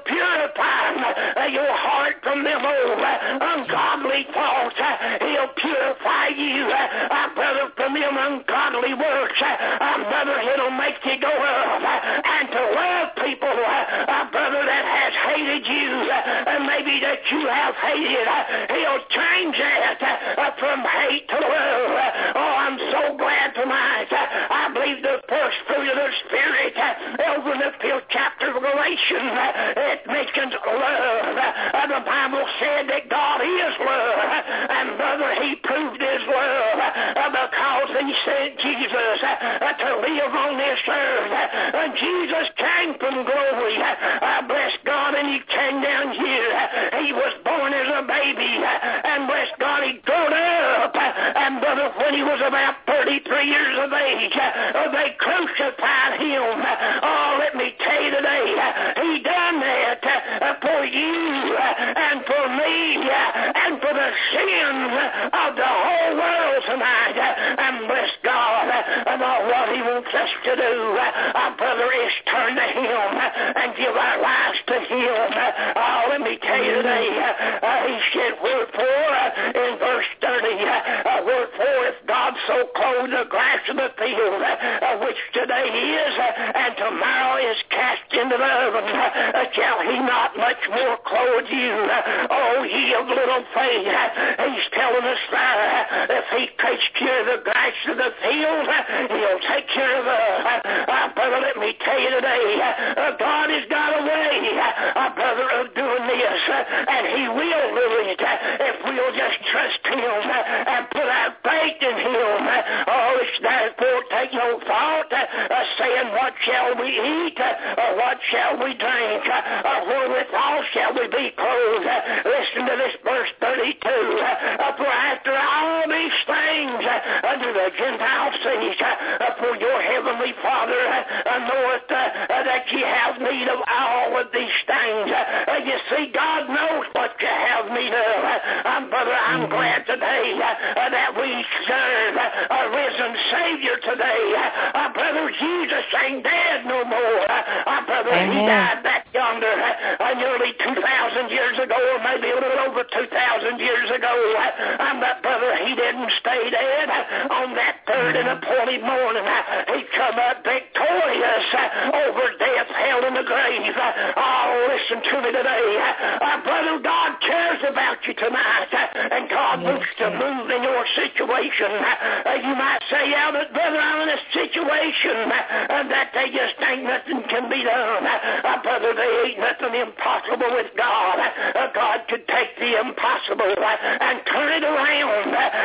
purify your heart from them old ungodly thoughts. He'll purify you, brother, from them ungodly works. Brother, He'll make you go up and to love people, brother, that has hated you, and maybe that you have hated. He'll change that from hate to love. Oh, I'm so glad tonight. I believe the first fruit of the Spirit over in the fifth chapter of Galatians, it mentions love. The Bible said that God is love, and brother, He proved His love because He sent Jesus to live on this earth. Jesus came from glory, bless God, and He came down here. He was born as a baby, and bless God, He grew up, and brother, when He was about thirty-three years of age, they crucified Him. Oh, let me tell you today, He done that for you and for me and for the sins of the whole world tonight. And bless God, and all what He wants us to do, our brother, is turn to Him and give our lives to Him. Oh, let me tell you today, uh, He said, wherefore, uh, in verse thirty, uh, wherefore if God so clothe the grass of the field, uh, which today is, uh, and tomorrow is cast into the oven, uh, shall He not much more clothe you? Uh, oh, ye of little faith. Uh, he's telling us there, uh, if He takes care of the grass of the field, uh, He'll take care of us. Uh, uh, brother, let me tell you today, uh, God has got a way, uh, brother, of doing this, uh, and He will do it uh, if we'll just trust Him uh, and put our faith in Him. Uh, oh, it's therefore take no thought, uh, uh, saying, what shall we eat, uh, or what shall we drink, uh, or wherewithal shall we be clothed? Uh, listen to this verse thirty-two, uh, for after all these things uh, do the Gentiles seek, uh, for your heavenly Father uh, knoweth uh, that ye have need of all of these things. Uh, you see, God knows what you have need of. Uh, brother, I'm mm-hmm. glad today uh, that we serve uh, a risen Savior today. Uh, brother, Jesus ain't dead no more. Uh, brother, Amen. He died back yonder uh, nearly two thousand years ago, or maybe a little over two thousand years ago. Uh, but brother, He didn't stay dead. Uh, on that third and appointed morning, uh, He come up victorious uh, over death, hell, and the grave. Uh, oh, listen to me today. Uh, brother, God cares about you tonight, uh, and God wants to move in your situation. Uh, you might say, yeah, but brother, I'm in a situation uh, that they just ain't nothing can be done. Uh, brother, there ain't nothing impossible with God. Uh, God could take the impossible uh, and turn it around. Uh,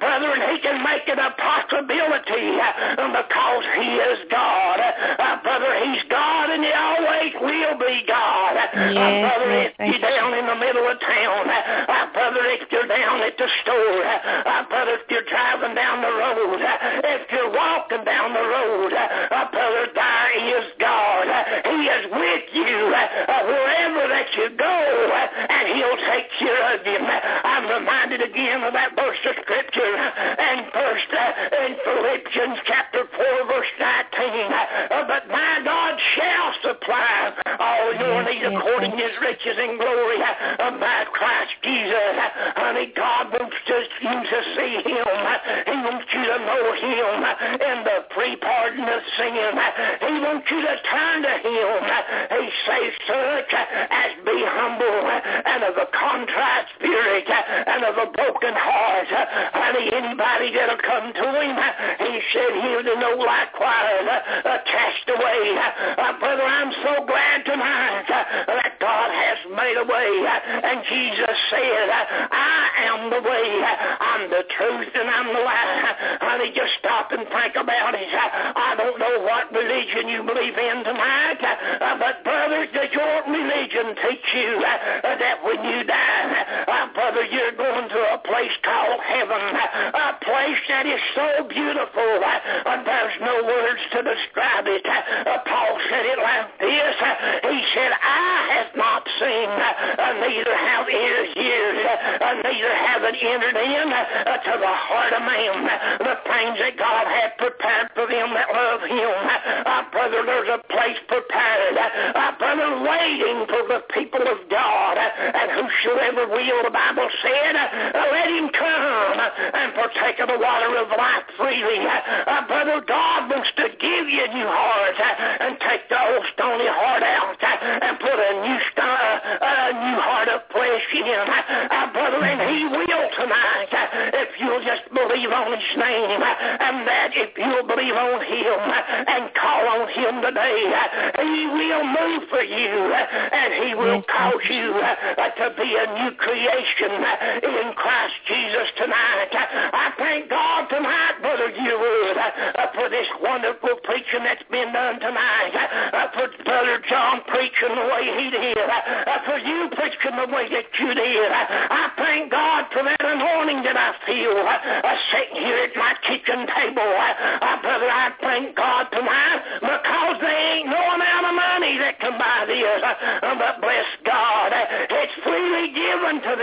brother, and he can make it a possibility uh, because he is God. Uh, brother, he's God, and he always will be God. Yes, uh, brother, yes, if you're down in the middle of town, uh, brother, if you're down at the store, uh, brother, if you're driving down the road, uh, if you're walking down the road, uh, brother, there is God. Uh, he is with you uh, wherever that you go, uh, and he'll take care of you. I'm reminded again of that verse of Scripture, uh, and first uh, in Philippians chapter four, verse nineteen, uh, but my God shall supply all your needs according to his riches and glory uh, by Christ Jesus. Uh, honey, God wants to, you to see him. Uh, he wants you to know him uh, in the free pardon of sin. Uh, he wants you to turn to him. Uh, he says such uh, as be humble uh, and of a contrite spirit uh, and of a broken heart. Uh, honey, anybody that'll come to him, uh, he said he'll to know likewise uh, uh, cast away. Uh, uh, brother, I'm so glad tonight uh, that God has made a way. Uh, and Jesus said, uh, I am the way, uh, I'm the truth, and I'm the life. Uh, honey, just stop and think about it. Uh, I don't know what religion you believe in tonight, uh, uh, but brother, does your religion teach you uh, uh, that when you die, uh, brother, you're going to a place called heaven, uh, a place that is so beautiful, uh, uh, there's no words to describe it. Uh, Paul said it like this. Uh, he said, I have not seen, uh, neither have ears heard, uh, neither have it entered in uh, to the heart of man the things that God hath prepared for them that love him. Uh, brother, there's a place prepared. Uh, brother, waiting for the people of God. Uh, and whosoever will, the Bible said, uh, let him come uh, and partake of the water of life freely. Uh, brother, God wants to give you a new heart uh, and take the old stony heart out uh, and put a new, st- uh, a new heart of flesh in. Uh, brother, and he will tonight uh, if you'll just believe on his name uh, and that if you'll believe on him uh, and call on him today, uh, he will move for you uh, and he will cause you uh, to be a new creation uh, in Christ Jesus tonight. Uh, I thank God tonight, Brother Yearwood, uh, for this wonderful preaching that's been done tonight, uh, for Brother John preaching the way he did, uh, for you preaching the way that you did. Uh, I thank God for that anointing that I feel uh, uh, sitting here at my kitchen table. Uh, uh, brother, I thank God tonight because there ain't no amount of money that can buy this, uh, but bless God, uh, it's freely given to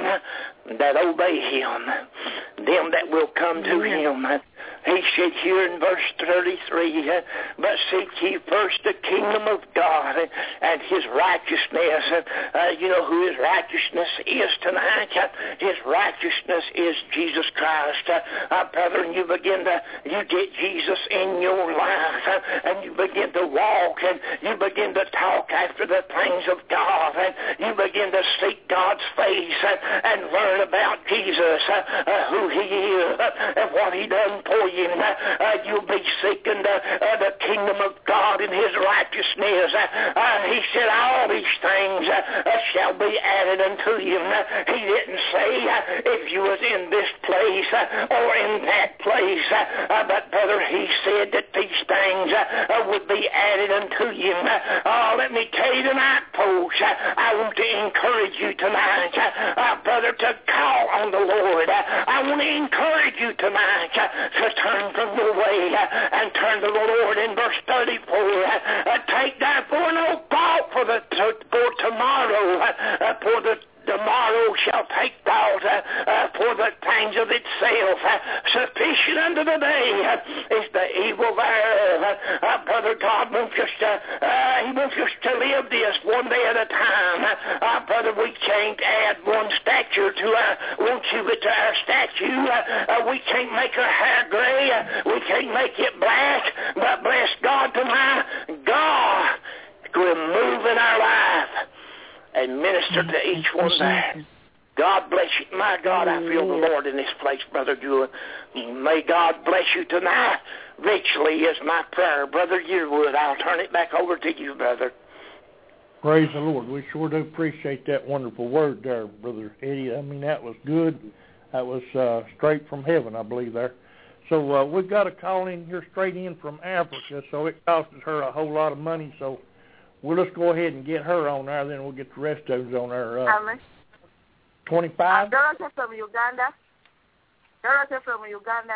them that obey him, them that will come to him. He said here in verse thirty-three, uh, but seek ye first the kingdom of God and his righteousness. Uh, you know who his righteousness is tonight? Uh, his righteousness is Jesus Christ. Uh, uh, brother, and you begin to, you get Jesus in your life, uh, and you begin to walk, and you begin to talk after the things of God, and you begin to seek God's face uh, and learn about Jesus, uh, uh, who he is, uh, and what he done for you. Uh, you'll be seeking the, uh, the kingdom of God and his righteousness. Uh, uh, he said all these things uh, uh, shall be added unto you. Uh, he didn't say uh, if you was in this place uh, or in that place, uh, uh, but brother, he said that these things uh, uh, would be added unto you. Uh, oh, let me tell you tonight, folks, uh, I want to encourage you tonight, uh, uh, brother, to call on the Lord. Uh, I want to encourage you tonight uh, to turn from your way uh, and turn to the Lord. In verse thirty-four, uh, take therefore no thought for the for tomorrow, uh, for the tomorrow shall take thought uh, uh, for the things of itself. Uh, sufficient unto the day uh, is the evil thereof. Uh, uh, brother, God wants us to, uh, he wants us to live this one day at a time. Uh, uh, brother, we can't add one stature to our, one cubit to our statue. Uh, uh, we can't make our hair gray. Uh, we can't make it black. But bless God tonight, God will move in our life and minister to each one there. God bless you. My God, I feel the Lord in this place, Brother Jewel. May God bless you tonight richly is my prayer. Brother Yearwood, I'll turn it back over to you, brother. Praise the Lord. We sure do appreciate that wonderful word there, Brother Eddie. I mean, that was good. That was uh, straight from heaven, I believe, there. So uh, we've got a call in here straight in from Africa, so it costs her a whole lot of money. So we'll just go ahead and get her on there, then we'll get the rest of us on there. Uh, Amen. twenty-five? Dorothy from Uganda. Dorothy from Uganda.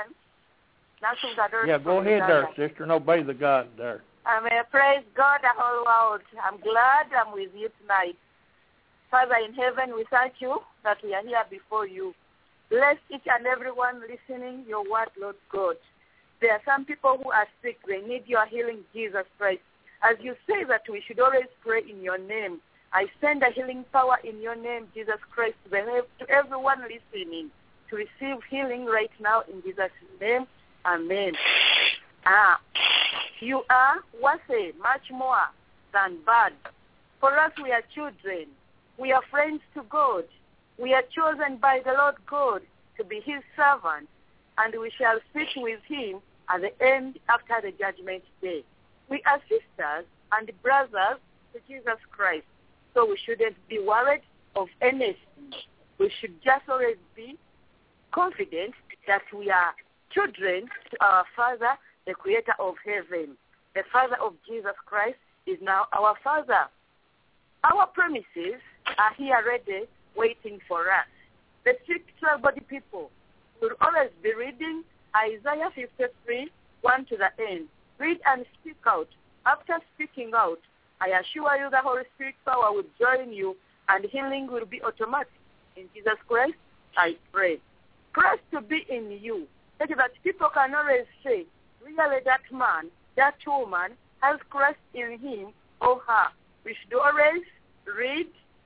Yeah, go ahead there, sister, and obey the God there. Amen. Praise God, the whole world. I'm glad I'm with you tonight. Father in heaven, we thank you that we are here before you. Bless each and everyone listening your word, Lord God. There are some people who are sick. They need your healing, Jesus Christ. As you say that we should always pray in your name, I send a healing power in your name, Jesus Christ, to everyone listening to receive healing right now in Jesus' name. Amen. Ah, you are worthy much more than bad. For us, we are children. We are friends to God. We are chosen by the Lord God to be his servants, and we shall sit with him at the end after the judgment day. We are sisters and brothers to Jesus Christ, so we shouldn't be worried of anything. We should just always be confident that we are children to our Father, the Creator of heaven. The Father of Jesus Christ is now our Father. Our promises are here ready, waiting for us. The spiritual body people will always be reading Isaiah fifty-three, one to the end. Read and speak out. After speaking out, I assure you the Holy Spirit power will join you and healing will be automatic. In Jesus Christ, I pray. Christ to be in you, such that people can always say, really that man, that woman has Christ in him or her. We should always read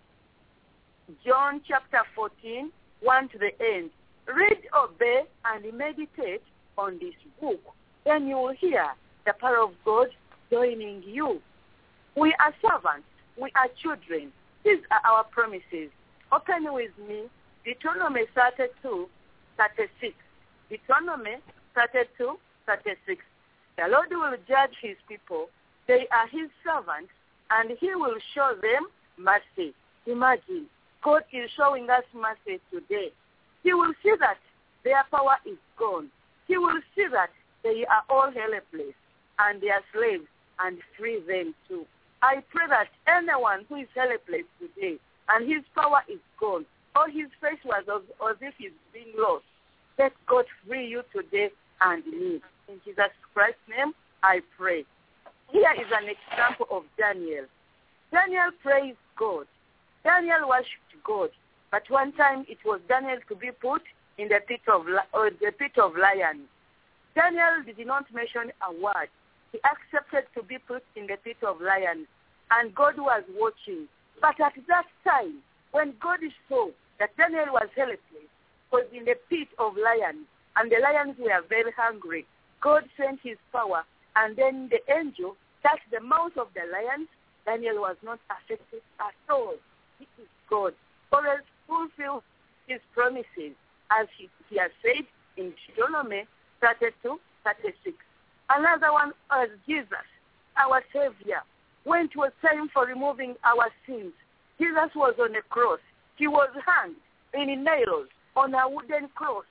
John chapter fourteen, one to the end. Read, obey, and meditate on this book. Then you will hear the power of God joining you. We are servants. We are children. These are our promises. Open with me Deuteronomy thirty-two, thirty-six. Deuteronomy thirty-two, thirty-six. The Lord will judge his people. They are his servants, and he will show them mercy. Imagine, God is showing us mercy today. He will see that their power is gone. He will see that they are all helpless, and they are slaves, and free them too. I pray that anyone who is helpless today, and his power is gone, or his face was as, as if he's being lost, let God free you today and me. In Jesus Christ's name, I pray. Here is an example of Daniel. Daniel praised God. Daniel worshipped God, but one time it was Daniel to be put in the pit of or the pit of lions. Daniel did not mention a word. He accepted to be put in the pit of lions, and God was watching. But at that time, when God saw that Daniel was helpless, was in the pit of lions, and the lions were very hungry, God sent his power, and then the angel touched the mouth of the lions. Daniel was not affected at all. He is God. Always fulfill his promises, as he, he has said in Deuteronomy thirty-two, thirty-six. Another one was Jesus, our Savior. When it was time for removing our sins, Jesus was on a cross. He was hung in nails on a wooden cross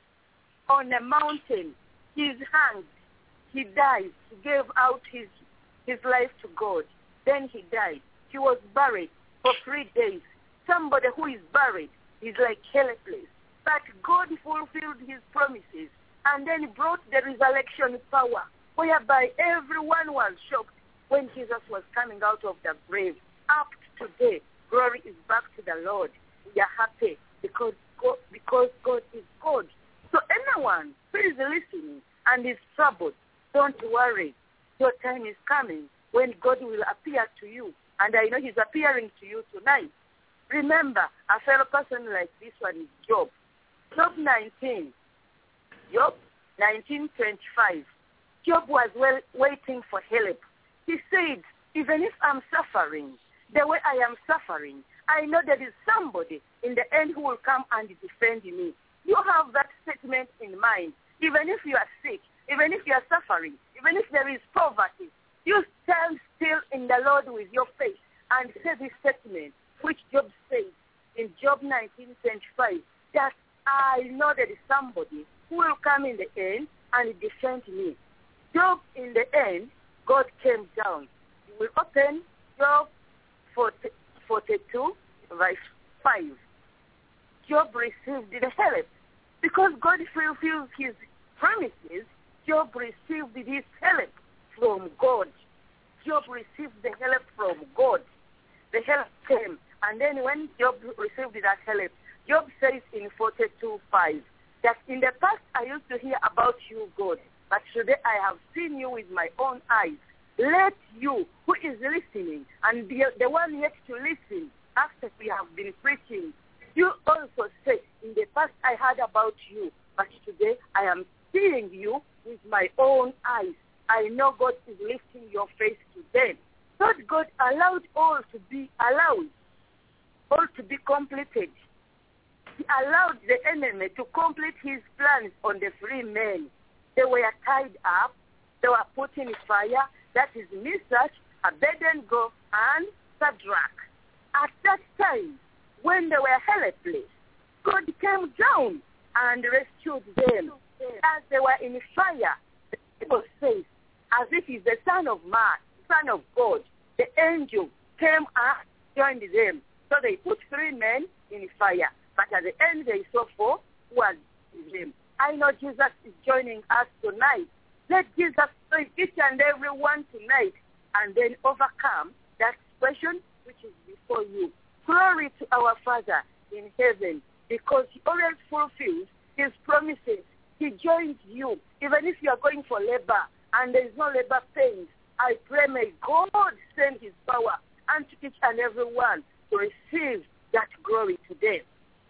on a mountain. He's hanged. He died. He gave out his, his life to God. Then he died. He was buried for three days. Somebody who is buried is like helpless. But God fulfilled his promises and then brought the resurrection power, whereby everyone was shocked when Jesus was coming out of the grave. Up to today, glory is back to the Lord. We are happy because God, because God is God. So anyone who is listening and is troubled, don't worry. Your time is coming when God will appear to you. And I know he's appearing to you tonight. Remember, a fellow person like this one is Job. Job nineteen. Job nineteen twenty-five. Job was well waiting for help. He said, even if I'm suffering, the way I am suffering, I know there is somebody in the end who will come and defend me. You have that statement in mind. Even if you are sick, even if you are suffering, even if there is poverty, you stand still in the Lord with your faith and say this statement, which Job says in Job nineteen twenty-five, that I know there is somebody who will come in the end and defend me. Job, in the end, God came down. You will open Job forty-two, verse five. Job received the help. Because God fulfilled his promises, Job received his help from God. Job received the help from God. The help came. And then when Job received that help, Job says in forty-two five that in the past I used to hear about you, God, but today I have seen you with my own eyes. Let you, who is listening, and the, the one yet to listen, after we have been preaching, you also say, in the past I heard about you, but today I am seeing you with my own eyes. I know God is lifting your face today. But God allowed all to be allowed, all to be completed. He allowed the enemy to complete his plans on the free men. They were tied up. They were put in fire. That is Meshach, Abednego, and Shadrach. At that time, when they were helpless, God came down and rescued them. As they were in fire, the Bible says, as if he's the Son of Man, Son of God, the angel came and joined them. So they put three men in fire. But at the end, they saw four who had them. I know Jesus is joining us tonight. Let Jesus save each and every one tonight and then overcome that situation which is before you. Glory to our Father in heaven, because he always fulfills his promises. He joins you, even if you are going for labor and there is no labor pains. I pray may God send his power unto each and every one to receive that glory today.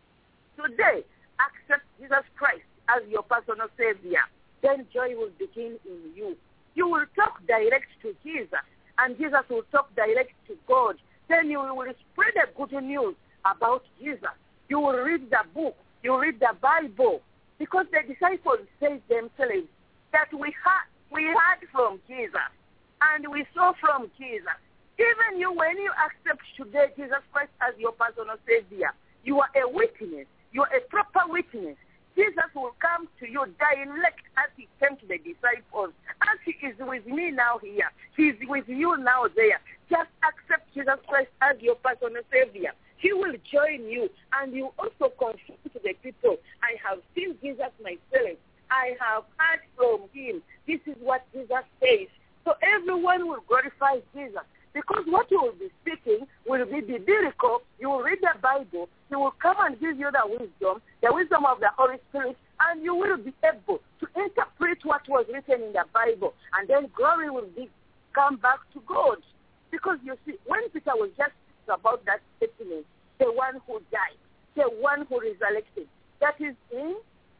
Today, accept Jesus Christ as your personal Savior. Then joy will begin in you. You will talk direct to Jesus, and Jesus will talk direct to God. Then you will spread the good news about Jesus. You will read the book. You will read the Bible. Because the disciples say themselves that we heard, we heard from Jesus, and we saw from Jesus. Even you, when you accept today Jesus Christ as your personal Savior, you are a witness. You are a proper witness. Jesus will come to you direct as he came to the disciples. As he is with me now here, he is with you now there. Just accept Jesus Christ as your personal Savior. He will join you, and you also confess to the people, I have seen Jesus myself. I have heard from him. This is what Jesus says. So everyone will glorify Jesus. Because what you will be speaking will be biblical. You will read the Bible. He will come and give you the wisdom, the wisdom of the Holy Spirit, and you will be able to interpret what was written in the Bible. And then glory will be come back to God. Because you see, when Peter was just about that statement, the one who died, the one who resurrected, that is in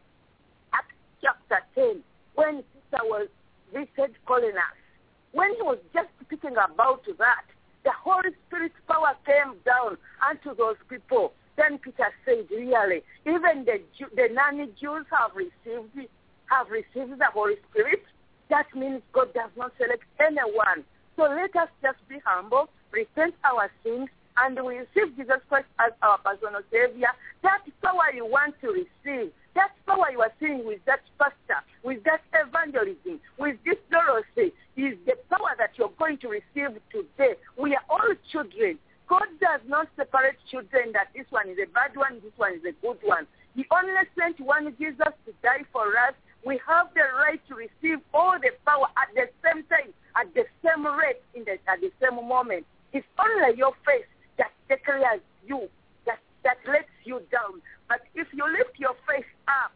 Acts chapter ten, when Peter was visited calling us. When he was just speaking about that, the Holy Spirit's power came down unto those people. Then Peter said, really, even the Jew, the non-Jews have received have received the Holy Spirit. That means God does not select anyone. So let us just be humble, repent our sins, and we receive Jesus Christ as our personal Savior. That power you want to receive, that power you are seeing with that pastor, with that evangelism, with this Dorothy, is the power that you're going to receive today. We are all children. God does not separate children that this one is a bad one, this one is a good one. He only sent one Jesus to die for us. We have the right to receive all the power at the same time, at the same rate, in the, at the same moment. It's only your faith that declares you, that, that lets you down. But if you lift your face up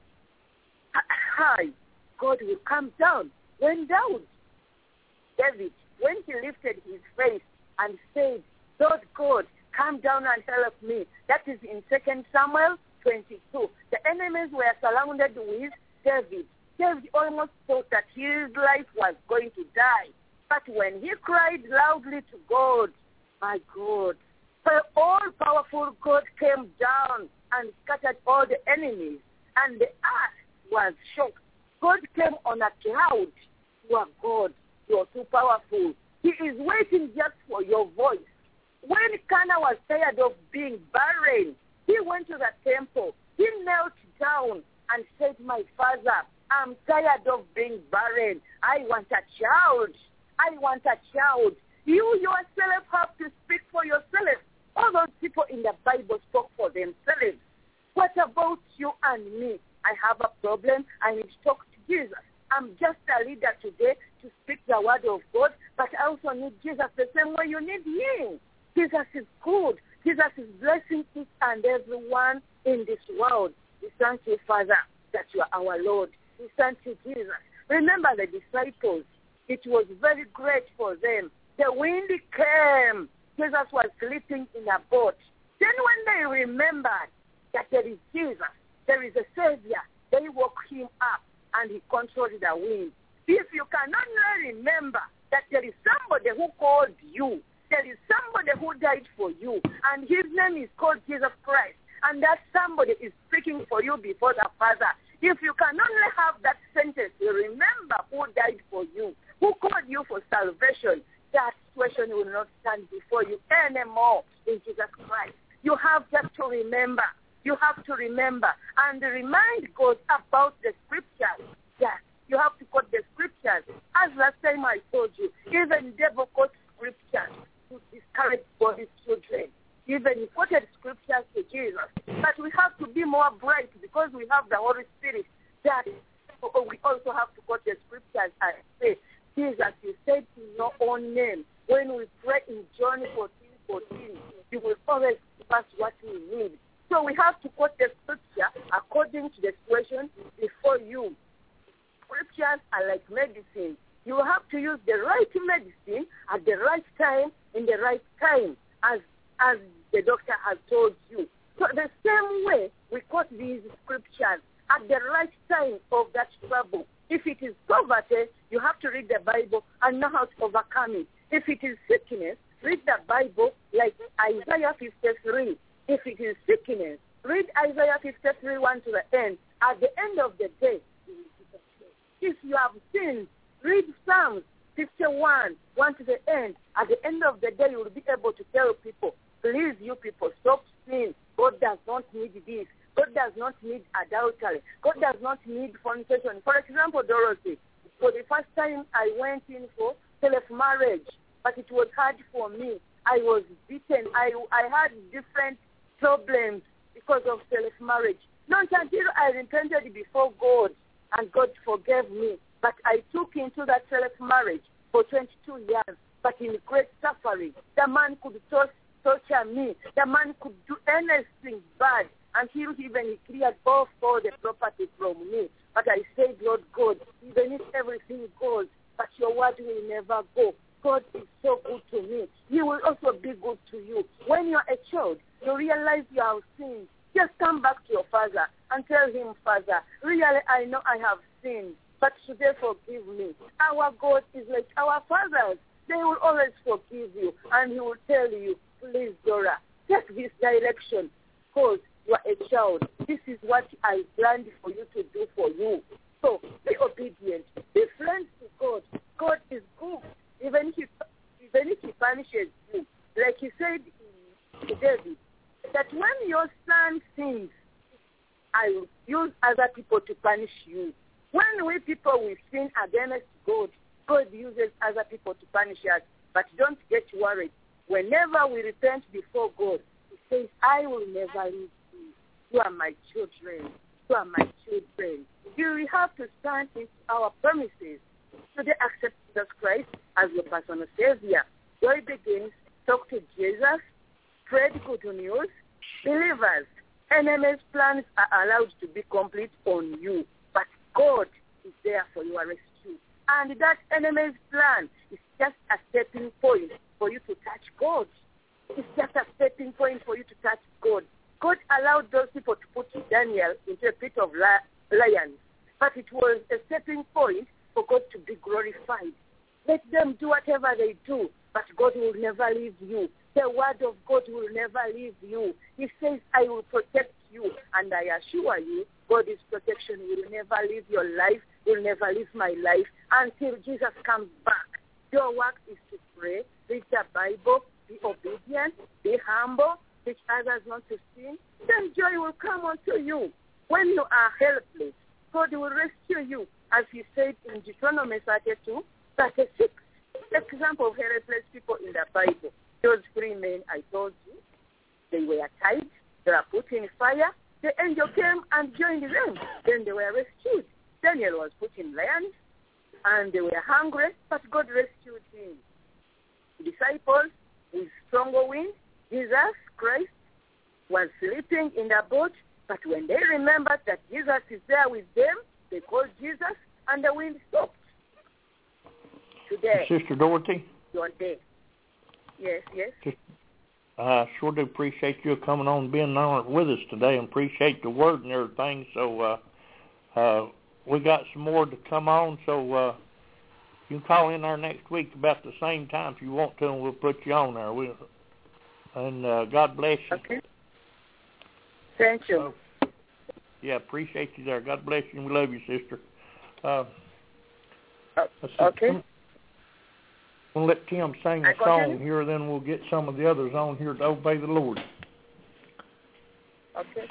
high, God will come down. When down, David, when he lifted his face and said, Lord God, come down and help me. That is in Second Samuel twenty-two. The enemies were surrounded with David. David almost thought that his life was going to die. But when he cried loudly to God, my God, the all-powerful God came down and scattered all the enemies, and the earth was shocked. God came on a cloud. You are God. You are too powerful. He is waiting just for your voice. When Cana was tired of being barren, he went to the temple. He knelt down and said, my Father, I'm tired of being barren. I want a child. I want a child. You yourself have to speak for yourself. All those people in the Bible spoke for themselves. What about you and me? I have a problem. I need to talk to Jesus. I'm just a leader today to speak the word of God, but I also need Jesus the same way you need him. Jesus is good. Jesus is blessing each and everyone in this world. We thank you, Father, that you are our Lord. We thank you, Jesus. Remember the disciples. It was very great for them. The wind came. Jesus was sleeping in a boat. Then when they remembered that there is Jesus, there is a Savior, they woke him up and he controlled the wind. If you cannot remember that there is somebody who called you, there is somebody who died for you, and his name is called Jesus Christ, and that somebody is speaking for you before the Father. If you can only have that sentence, you remember who died for you, who called you for salvation, that situation will not stand before you anymore in Jesus Christ. You have just to remember. You have to remember and remind God about the scriptures. Yes, you have to quote the scriptures. As last time I told you, even devil quotes scriptures to discourage God's children. Even he quoted scriptures to Jesus. But we have to be more bright because we have the Holy Spirit. That we also have to quote the scriptures and say, Jesus, you said in your own name, when we pray in John fourteen fourteen, you will always give us what we need. So we have to quote the scripture according to the situation before you. Scriptures are like medicine. You have to use the right medicine at the right time, in the right time, as as the doctor has told you. So the same way we quote these scriptures at the right time of that trouble. If it is poverty, you have to read the Bible and know how to overcome it. If it is sickness, read the Bible like Isaiah fifty-three. If it is sickness, read Isaiah fifty-three, one to the end. At the end of the day, if you have sinned, read Psalms fifty-one, one to the end. At the end of the day, you will be able to tell people, please, you people, stop sin. God does not need this. God does not need adultery. God does not need fornication. For example, Dorothy, for the first time I went in for self-marriage, but it was hard for me. I was beaten. I, I had different problems because of self-marriage. Not until I repented before God and God forgave me. But I took into that self-marriage for twenty-two years, but in great suffering. The man could tor- torture me. The man could do anything bad until even he cleared off all the property from me. But I said, Lord God, even if everything goes, but your word will never go. God is so good to me. He will also be good to you. When you're a child, you realize you have sinned. Just come back to your father and tell him, Father, really, I know I have sinned, but today forgive me. Our God is like our fathers. They will always forgive you, and he will tell you, please, Dora, take this direction, because you are a child. This is what I planned for you to do for you. So be obedient. Be friends to God. God is good. Even if, he, even if he punishes you, like he said to David, that when your son sins, I will use other people to punish you. When we people we sin against God, God uses other people to punish us. But don't get worried. Whenever we repent before God, he says, I will never leave you. You are my children. You are my children. You have to stand in our promises. So they accept Jesus Christ as your personal Savior. Joy begins. Talk to Jesus. Spread good news. Believers, enemies' plans are allowed to be complete on you, but God is there for your rescue. And that enemy's plan is just a stepping point for you to touch God. It's just a stepping point for you to touch God. God allowed those people to put Daniel into a pit of lions, but it was a stepping point for God to be glorified. Let them do whatever they do, but God will never leave you. The word of God will never leave you. He says, I will protect you, and I assure you, God's protection will never leave your life, will never leave my life until Jesus comes back. Your work is to pray, read the Bible, be obedient, be humble, teach others not to sin. Then joy will come unto you. when you are helpless, God will rescue you, as he said in Deuteronomy thirty-two, thirty-six. Example of helpless people in the Bible. Those three men I told you, they were tied, they were put in fire. The angel came and joined them. Then they were rescued. Daniel was put in land, and they were hungry, but God rescued him. Disciples with stronger wind, Jesus Christ was sleeping in the boat, but when they remembered that Jesus is there with them, they called Jesus, and the wind stopped. Today, Sister Dorothy? Your day. Yes, yes. Just, I sure do appreciate you coming on and being on with us today, and appreciate the word and everything. So uh, uh, we got some more to come on, so uh, you can call in there next week about the same time if you want to, and we'll put you on there. We'll, and uh, God bless you. Okay. Thank you. Uh, yeah, appreciate you there. God bless you, and we love you, sister. Uh, okay. We'll let Tim sing a I song here, then we'll get some of the others on here to obey the Lord. Okay.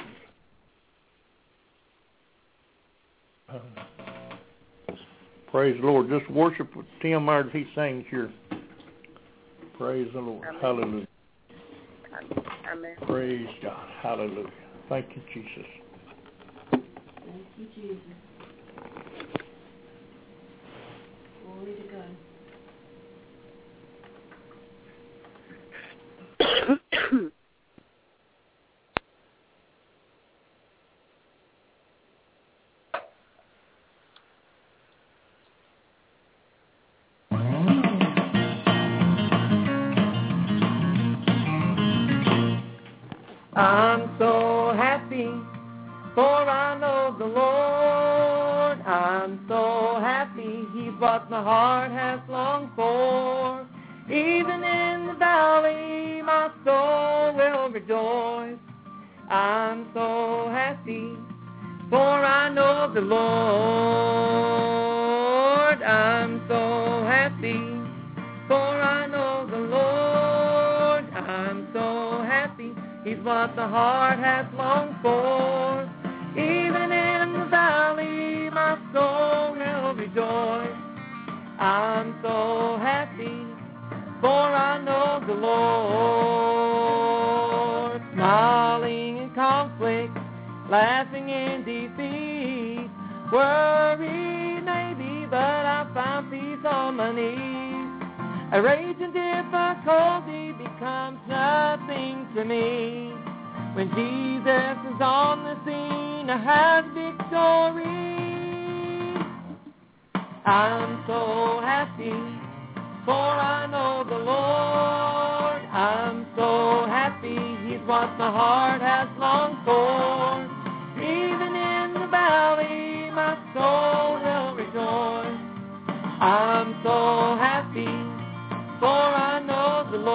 Um, praise the Lord. Just worship with Tim as he sings here. Praise the Lord. Amen. Hallelujah. Amen. Praise God. Hallelujah. Thank you, Jesus. Thank you, Jesus. Glory to God. I'm so happy, for I know the Lord. I'm so happy, He's what my heart has longed for. Even in the valley, my soul will rejoice. I'm so happy, for I know the Lord. I'm so happy, for I know the Lord. I'm so happy, He's what the heart has longed for. Even in the valley, my soul will rejoice. I'm so happy, for I know the Lord. Smiling in conflict, laughing in defeat, worried maybe, but I found peace on my knees. A raging difficulty becomes nothing to me. When Jesus is on the scene, I have victory. I'm so happy, for I know the Lord. I'm so happy, He's what my heart has longed for. Even in the valley, my soul will rejoice. I'm so happy, for I know the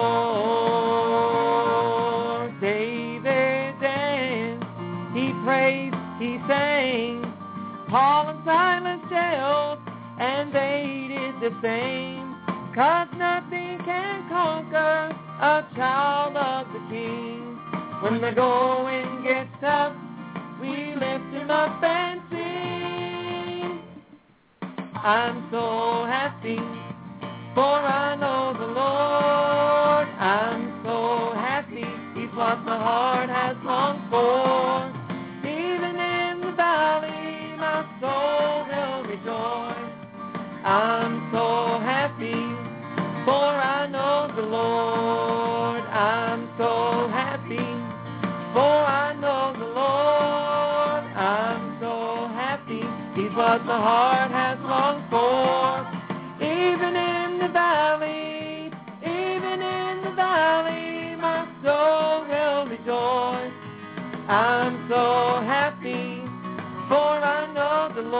Lord. David danced, he praised, he sang. Paul and Silas jailed, and they did the same. 'Cause nothing can conquer a child of the King. When the going gets tough, we lift him up and sing. I'm so happy, for I know the Lord. I'm so happy, He's what my heart has longed for. Even in the valley, my soul will rejoice. I'm so happy, for I know the Lord. I'm so happy, for I know the Lord. I'm so happy, He's what my heart has longed for. Even in the valley, even in the valley, my soul will rejoice. I'm so happy, for I know the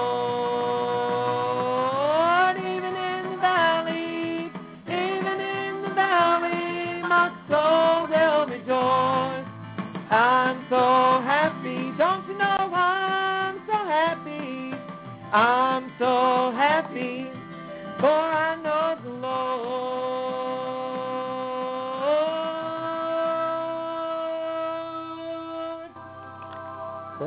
Lord. Even in the valley, even in the valley, my soul will rejoice. I'm so happy, don't you know I'm so happy? I'm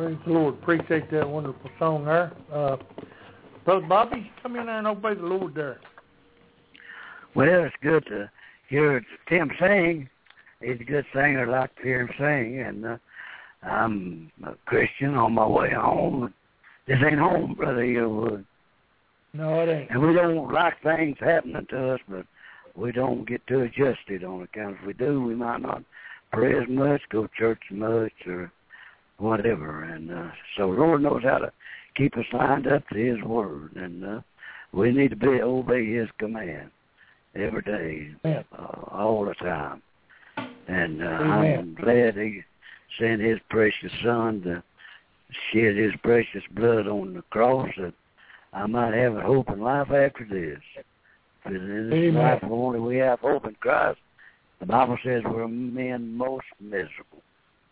Praise the Lord. Appreciate that wonderful song there. Uh, Brother Bobby, come in there and obey the Lord there. Well, it's good to hear Tim sing. He's a good singer. I like to hear him sing. And uh, I'm a Christian on my way home. This ain't home, Brother Yearwood. No, it ain't. And we don't like things happening to us, but we don't get too adjusted on account. If we do, we might not pray as much, go to church as much, or whatever. And uh, so the Lord knows how to keep us lined up to His Word. And uh, we need to be obey His command every day, uh, all the time. And uh, I'm glad He sent His precious Son to shed His precious blood on the cross that I might have a hope in life after this. Because in this Amen. Life only we have hope in Christ. The Bible says we're men most miserable.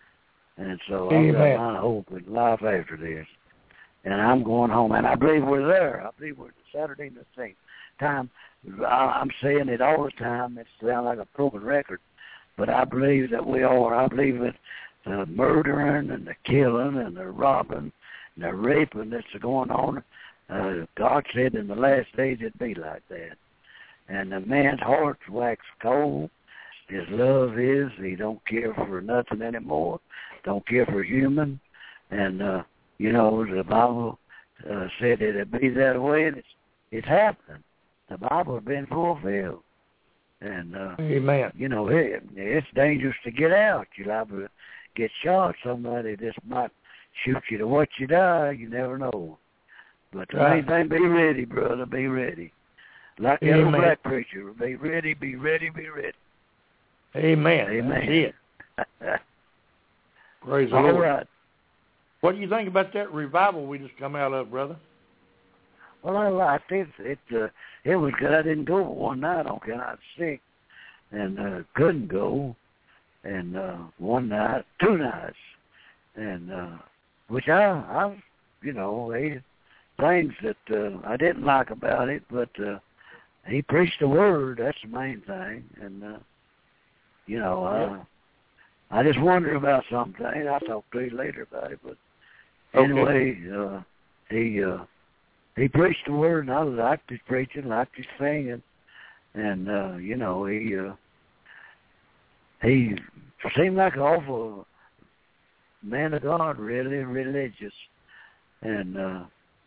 And so I've got my hope in life after this. And I'm going home, and I believe we're there. I believe we're Saturday the same time. I'm saying it all the time. It sounds like a broken record, but I believe that we are. I believe that the murdering and the killing and the robbing and the raping that's going on, uh, God said in the last days it'd be like that. And the man's heart's wax cold. His love is, he don't care for nothing anymore, don't care for human. And, uh, you know, the Bible uh, said it'd be that way, and it's, it's happening. The Bible has been fulfilled. And, uh, Amen. You know, it, it's dangerous to get out. You're liable to get shot. Somebody just might shoot you to watch you die. You never know. But the main thing, be ready, brother, be ready. Like that old black preacher, be ready, be ready, be ready. Amen. Amen. That's it. Praise the All Lord. right. What do you think about that revival we just come out of, brother? Well, I liked it. It uh, it was good. I didn't go one night on account I was sick and uh, couldn't go. And uh, one night, two nights, and uh, which I, I, you know, they, things that uh, I didn't like about it, but uh, he preached the word. That's the main thing. And uh, you know, uh, I just wonder about something. I'll talk to you later about it. But anyway, okay. uh, he. Uh, He preached the word, and I liked his preaching, liked his singing, and uh, you know he uh, he seemed like an awful man of God, really religious, and uh,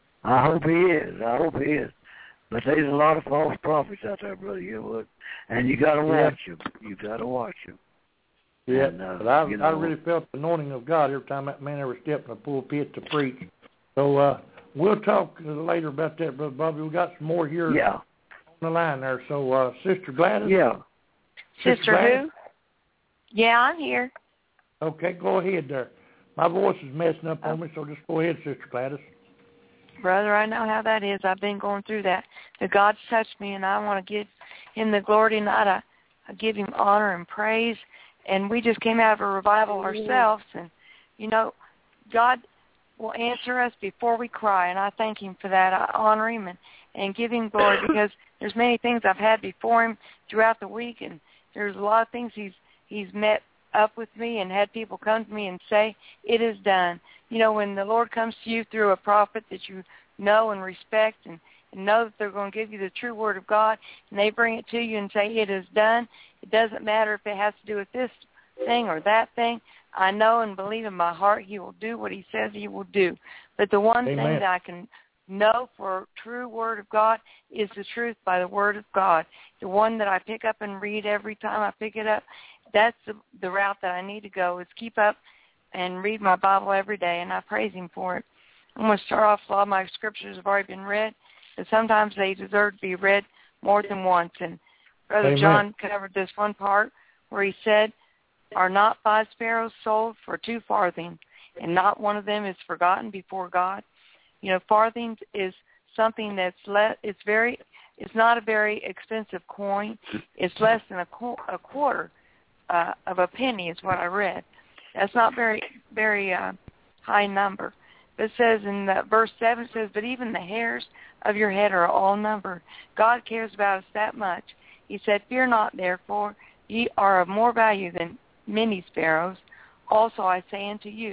I hope he is. I hope he is. But there's a lot of false prophets out there, Brother Yearwood, and you got to watch yeah. them. You got to watch them. Yeah, and, uh, but I, you know, I really felt the anointing of God every time that man ever stepped in the pulpit to preach. So. uh We'll talk later about that, Brother Bobby. We got some more here yeah. on the line there. So, uh, Sister Gladys? Yeah. Sister, Sister Gladys? Who? Yeah, I'm here. Okay, go ahead there. My voice is messing up on me, so just go ahead, Sister Gladys. Brother, I know how that is. I've been going through that. But God's touched me, and I want to give Him the glory tonight. I, I give Him honor and praise. And we just came out of a revival ourselves. And, you know, God will answer us before we cry, and I thank Him for that. I honor Him and, and give Him glory because there's many things I've had before Him throughout the week, and there's a lot of things He's He's met up with me and had people come to me and say, it is done. You know, when the Lord comes to you through a prophet that you know and respect and, and know that they're going to give you the true word of God, and they bring it to you and say, it is done, it doesn't matter if it has to do with this thing or that thing. I know and believe in my heart He will do what He says He will do. But the one Amen. thing that I can know for true word of God is the truth by the word of God. The one that I pick up and read every time I pick it up, that's the, the route that I need to go, is keep up and read my Bible every day, and I praise Him for it. I'm going to start off, a lot of my scriptures have already been read, but sometimes they deserve to be read more than once. And Brother Amen. John covered this one part where he said, are not five sparrows sold for two farthings, and not one of them is forgotten before God? You know, farthings is something that's less. It's very. It's not a very expensive coin. It's less than a, qu- a quarter uh, of a penny, is what I read. That's not very very uh, high number. But it says in the, verse seven, it says, but even the hairs of your head are all numbered. God cares about us that much. He said, fear not, therefore, ye are of more value than many sparrows. Also I say unto you,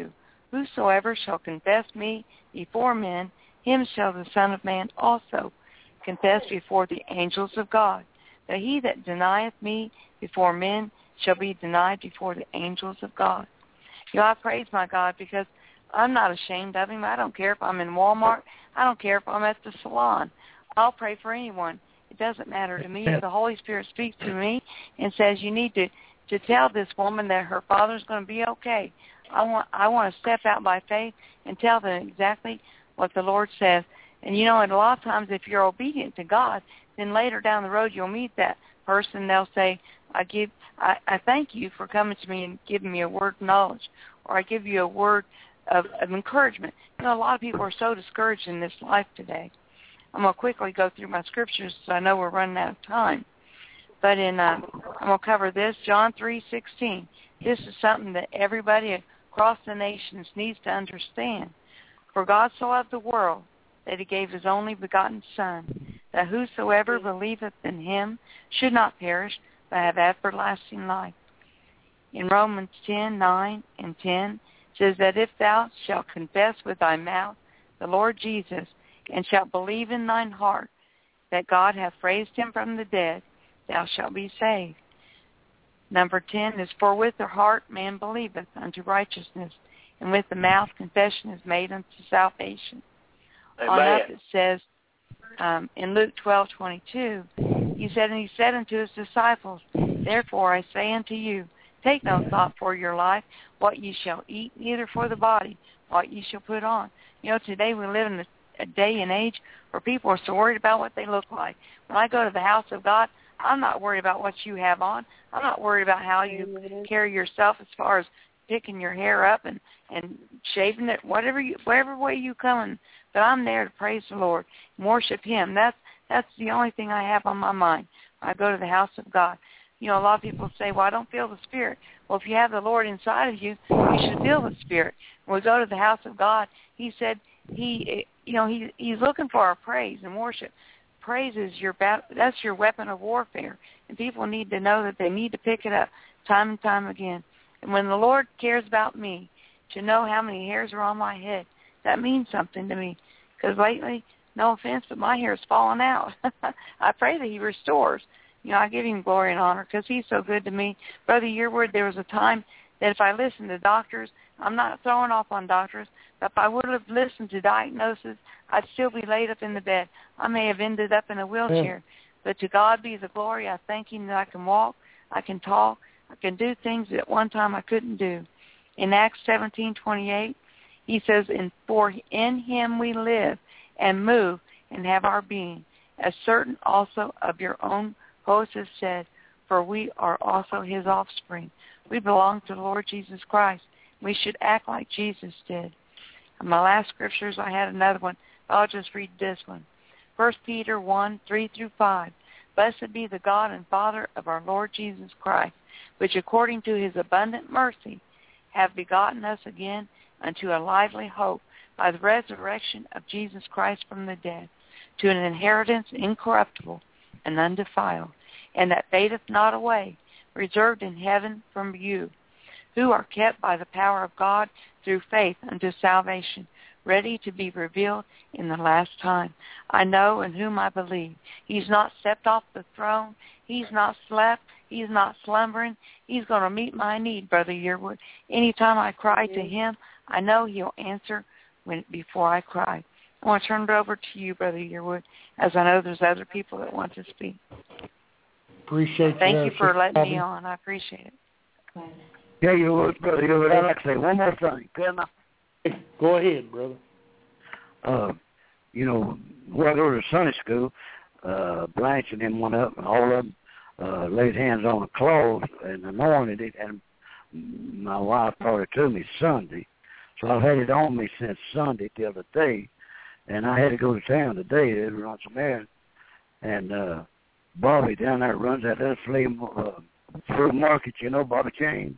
Whosoever shall confess me before men, him shall the Son of Man also confess before the angels of God. But he that denieth me before men shall be denied before the angels of God. You know, I praise my God because I'm not ashamed of him. I don't care if I'm in Walmart. I don't care if I'm at the salon. I'll pray for anyone. It doesn't matter to me. If the Holy Spirit speaks to me and says you need to, to tell this woman that her father's going to be okay, I want I want to step out by faith and tell them exactly what the Lord says. And, you know, and a lot of times if you're obedient to God, then later down the road you'll meet that person. They'll say, I give, I, I thank you for coming to me and giving me a word of knowledge, or I give you a word of, of encouragement. You know, a lot of people are so discouraged in this life today. I'm going to quickly go through my scriptures so I know we're running out of time. But in uh, I'm going to cover this, John three sixteen. This is something that everybody across the nations needs to understand. For God so loved the world that he gave his only begotten Son, that whosoever believeth in him should not perish, but have everlasting life. In Romans ten nine and ten, it says that if thou shalt confess with thy mouth the Lord Jesus, and shalt believe in thine heart that God hath raised him from the dead, thou shalt be saved. Number ten is, for with the heart man believeth unto righteousness, and with the mouth confession is made unto salvation. Amen. On up it says um, in Luke twelve twenty-two, he said, and he said unto his disciples, therefore I say unto you, take no thought for your life, what ye shall eat, neither for the body, what ye shall put on. You know, today we live in a, a day and age where people are so worried about what they look like. When I go to the house of God, I'm not worried about what you have on. I'm not worried about how you carry yourself as far as picking your hair up and, and shaving it, whatever you, whatever way you come in. But I'm there to praise the Lord and worship him. That's that's the only thing I have on my mind when I go to the house of God. You know, a lot of people say, well, I don't feel the Spirit. Well, if you have the Lord inside of you, you should feel the Spirit. When we go to the house of God, he said he, you know, he he's looking for our praise and worship. Praise is your bat- that's your weapon of warfare, and people need to know that they need to pick it up time and time again. And when the Lord cares about me, to know how many hairs are on my head, that means something to me. Because lately, no offense, but my hair's fallen out. I pray that he restores. You know, I give him glory and honor because he's so good to me. Brother Yearwood, there was a time that if I listened to doctors, I'm not throwing off on doctors, but if I would have listened to diagnosis, I'd still be laid up in the bed. I may have ended up in a wheelchair. Yeah. But to God be the glory. I thank him that I can walk, I can talk, I can do things that at one time I couldn't do. In Acts seventeen twenty-eight, he says, "And for in him we live and move and have our being, as certain also of your own hosts have said, for we are also his offspring." We belong to the Lord Jesus Christ. We should act like Jesus did. And my last scriptures, I had another one. I'll just read this one. First Peter one, three through five. Blessed be the God and Father of our Lord Jesus Christ, which according to his abundant mercy have begotten us again unto a lively hope by the resurrection of Jesus Christ from the dead, to an inheritance incorruptible and undefiled, and that fadeth not away, reserved in heaven from you, who are kept by the power of God through faith unto salvation, ready to be revealed in the last time. I know in whom I believe. He's not stepped off the throne. He's not slept. He's not slumbering. He's going to meet my need, Brother Yearwood. Anytime I cry to him, I know he'll answer when before I cry. I want to turn it over to you, Brother Yearwood, as I know there's other people that want to speak. Appreciate Thank that, you for letting Bobby. me on. I appreciate it. Yeah, you would, brother. You would. I'd like to say one more thing. Can I? Go ahead, brother. Uh, you know, when I go to Sunday school, uh, Blanche and them went up, and all of them uh, laid hands on the clothes and anointed it, and my wife brought it to me Sunday. So I've had it on me since Sunday till today, and I had to go to town today to run some errands. And uh, Bobby down there runs that little flea uh, fruit market, you know, Bobby Chain.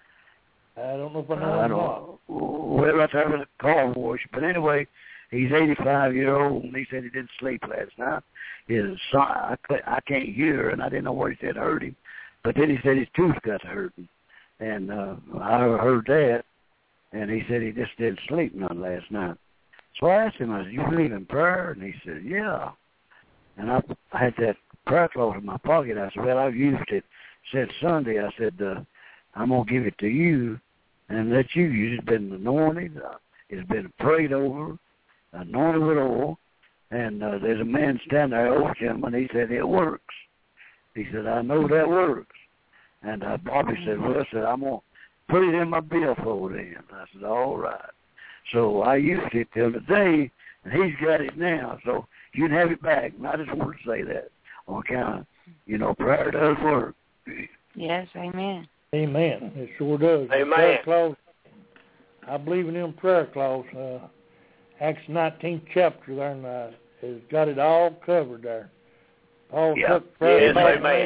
I don't know if I know. I don't. Well, that's having a car wash. But anyway, he's eighty-five years old, and he said he didn't sleep last night. His son, I, I can't hear, and I didn't know what he said hurt him. But then he said his tooth got hurting, and uh, I heard that. And he said he just didn't sleep none last night. So I asked him, I said, you believe in prayer? And he said, yeah. And I, I had that prayer cloth in my pocket. I said, well, I've used it since Sunday. I said, uh, I'm going to give it to you and let you use it. It's been anointed. Uh, it's been prayed over, anointed with oil. And uh, there's a man standing there, old gentleman. He said, it works. He said, I know that works. And uh, Bobby said, well, I said, I'm going to put it in my billfold then. I said, all right. So I used it till today, and he's got it now. So you can have it back. And I just wanted to say that on account of, you know, prayer does work. Yes, amen. Amen. It sure does. Amen. Prayer clause, I believe in them prayer clause. Uh, Acts nineteenth chapter there, and uh, has got it all covered there. Paul yep. took prayer yes, clause amen.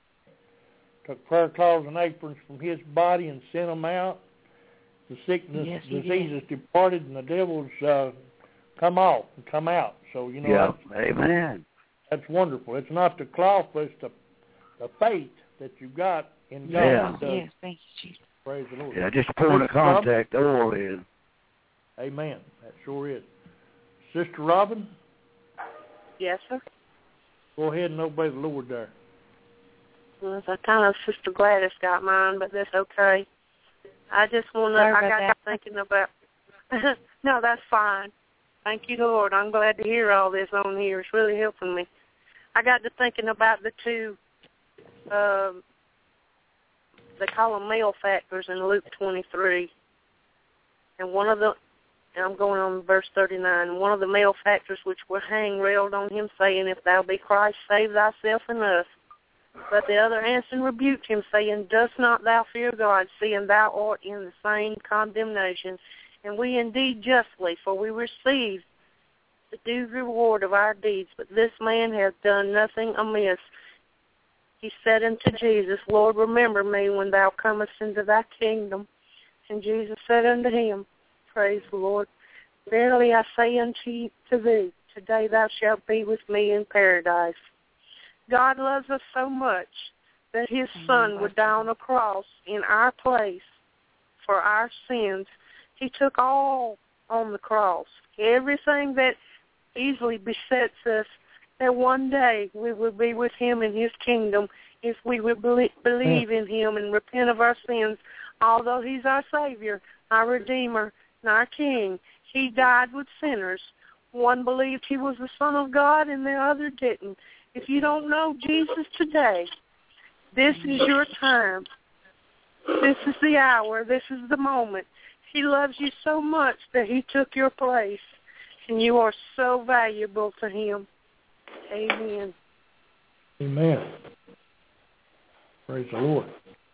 took prayer clause and aprons from his body and sent them out. The sickness, yes, diseases departed, and the devils uh, come off and come out. So, you know, yeah. that's, amen. That's wonderful. It's not the cloth, but it's the, the faith that you got in God. Yeah. Uh, yes, thank you, Jesus. Praise the Lord. Yeah, just pouring the contact oil in. Amen. That sure is. Sister Robin? Yes, sir. Go ahead and obey the Lord there. Well, I kind of Sister Gladys got mine, but that's okay. I just want to, I got that. thinking about, no, that's fine. Thank you, Lord. I'm glad to hear all this on here. It's really helping me. I got to thinking about the two, um, they call them malefactors in Luke twenty-three. And one of the, and I'm going on verse thirty-nine, one of the malefactors which were hanged railed on him, saying, If thou be Christ, save thyself and us. But the other answered and rebuked him, saying, Dost not thou fear God, seeing thou art in the same condemnation? And we indeed justly, for we receive the due reward of our deeds. But this man hath done nothing amiss. He said unto Jesus, Lord, remember me when thou comest into thy kingdom. And Jesus said unto him, Praise the Lord. Verily I say unto thee, today thou shalt be with me in paradise. God loves us so much that his Son would die on a cross in our place for our sins. He took all on the cross, everything that easily besets us, that one day we will be with him in his kingdom if we would believe in him and repent of our sins. Although he's our Savior, our Redeemer, and our King, he died with sinners. One believed he was the Son of God and the other didn't. If you don't know Jesus today, this is your time. This is the hour. This is the moment. He loves you so much that he took your place, and you are so valuable to him. Amen. Amen. Praise the Lord.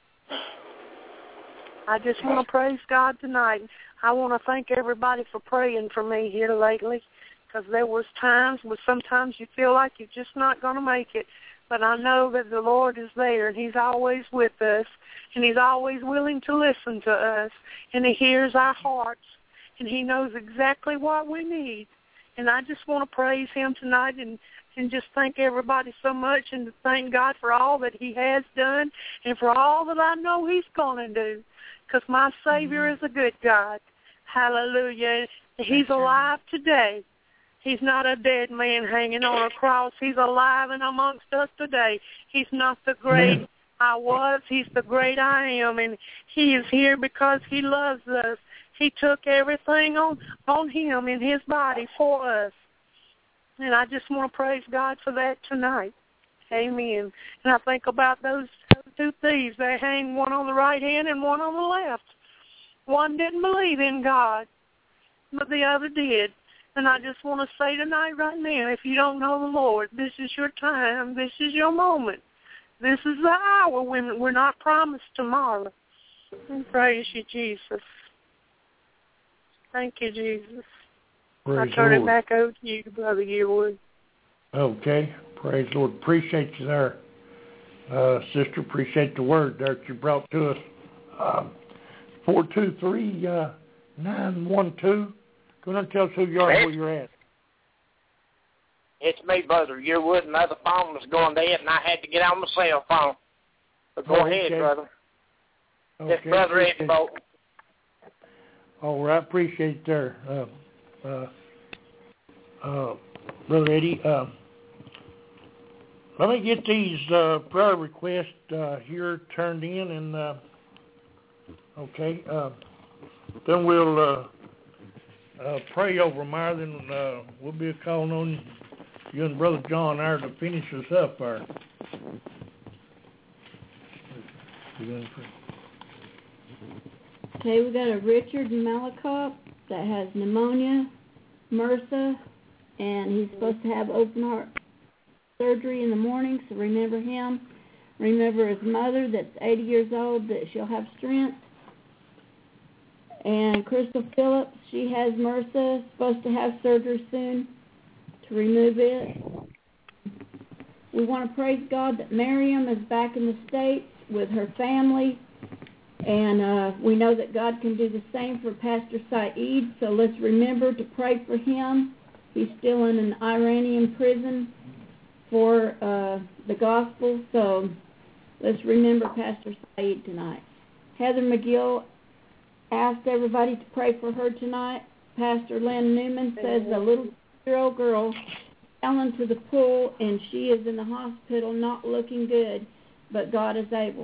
I just want to praise God tonight. I want to thank everybody for praying for me here lately, because there was times where sometimes you feel like you're just not going to make it. But I know that the Lord is there, and he's always with us, and he's always willing to listen to us, and he hears our hearts, and he knows exactly what we need. And I just want to praise him tonight and, and just thank everybody so much, and to thank God for all that he has done and for all that I know he's going to do, because my Savior is a good God. Hallelujah. He's alive today. He's not a dead man hanging on a cross. He's alive and amongst us today. He's not the great I was. He's the great I am, and he is here because he loves us. He took everything on, on him in his body for us. And I just want to praise God for that tonight. Amen. And I think about those two thieves. They hang one on the right hand and one on the left. One didn't believe in God, but the other did. And I just want to say tonight, right now, if you don't know the Lord, this is your time. This is your moment. This is the hour when we're not promised tomorrow. And praise you, Jesus. Thank you, Jesus. Praise I turn the it Lord. back over to you, Brother Yearwood. Okay. Praise the Lord. Appreciate you there, uh, sister. Appreciate the word there that you brought to us. Um, four two three nine one two. Go ahead and tell us who you are and where you're at. It's me, Brother Yearwood. My other phone was going dead, and I had to get on my cell phone. But go Oh, ahead, okay. brother. Okay. It's Brother Eddie Bolton. Oh, well, I appreciate it there, uh, uh, uh, Brother Eddie. Uh, let me get these uh, prayer requests uh, here turned in, and uh, okay, uh, then we'll uh, uh, pray over them. Then uh, we'll be calling on you and Brother John there to finish us up there. Okay, we got a Richard Malakop that has pneumonia, MRSA, and he's supposed to have open heart surgery in the morning, so remember him. Remember his mother that's eighty years old, that she'll have strength. And Crystal Phillips, she has MRSA, supposed to have surgery soon to remove it. We want to praise God that Miriam is back in the States with her family. And uh, we know that God can do the same for Pastor Saeed, so let's remember to pray for him. He's still in an Iranian prison for uh, the gospel, so let's remember Pastor Saeed tonight. Heather McGill asked everybody to pray for her tonight. Pastor Lynn Newman says a little two-year-old girl fell into the pool, and she is in the hospital not looking good, but God is able.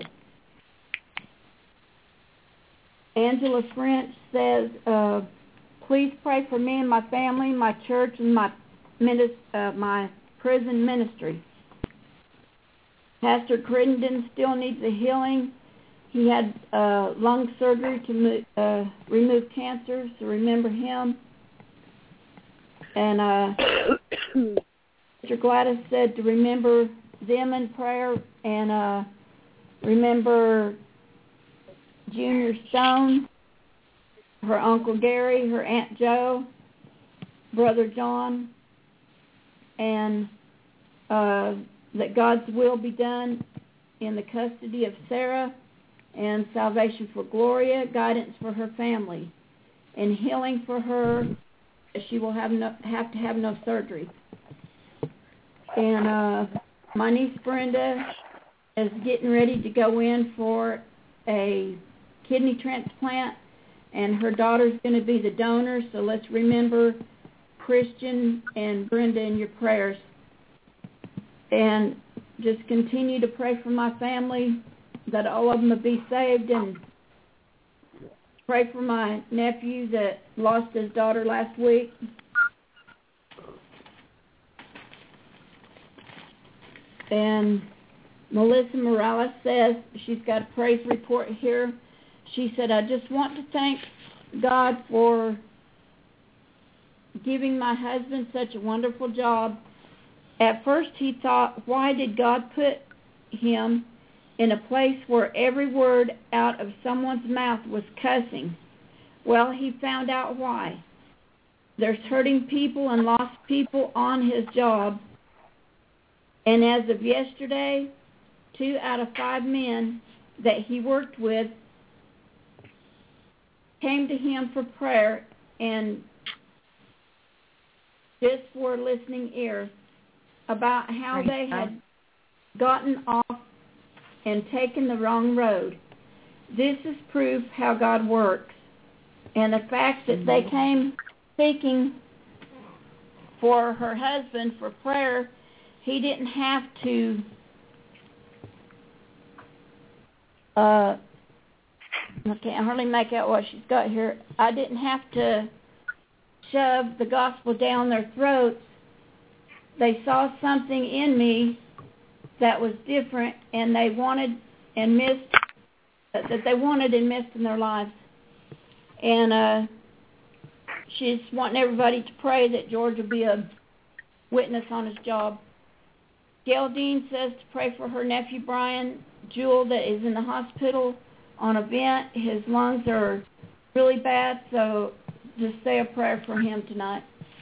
Angela French says, uh, please pray for me and my family, my church, and my uh, my prison ministry. Pastor Crittenden still needs a healing. He had uh, lung surgery to mo- uh, remove cancer, so remember him. And uh, Mister Gladys said to remember them in prayer, and uh, remember Junior Stone, her Uncle Gary, her Aunt Jo, Brother John, and uh, that God's will be done in the custody of Sarah, and salvation for Gloria, guidance for her family, and healing for her. She will have no, have to have no surgery. And uh, my niece Brenda is getting ready to go in for a kidney transplant, and her daughter's going to be the donor, so let's remember Christian and Brenda in your prayers. And just continue to pray for my family, that all of them will be saved, and pray for my nephew that lost his daughter last week. And Melissa Morales says she's got a praise report here. She said, I just want to thank God for giving my husband such a wonderful job. At first he thought, why did God put him in a place where every word out of someone's mouth was cussing? Well, he found out why. There's hurting people and lost people on his job. And as of yesterday, two out of five men that he worked with came to him for prayer and just for a listening ear about how they had gotten off and taken the wrong road. This is proof how God works. And the fact that they came seeking for her husband for prayer, he didn't have to uh, I can't hardly make out what she's got here. I didn't have to shove the gospel down their throats. They saw something in me that was different, and they wanted and missed, that they wanted and missed in their lives. And uh, she's wanting everybody to pray that George will be a witness on his job. Gail Dean says to pray for her nephew Brian Jewell that is in the hospital on a vent. His lungs are really bad, so just say a prayer for him tonight.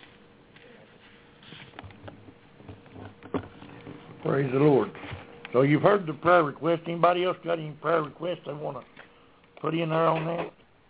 Praise the Lord. So you've heard the prayer request. Anybody else got any prayer requests they want to put in there on that?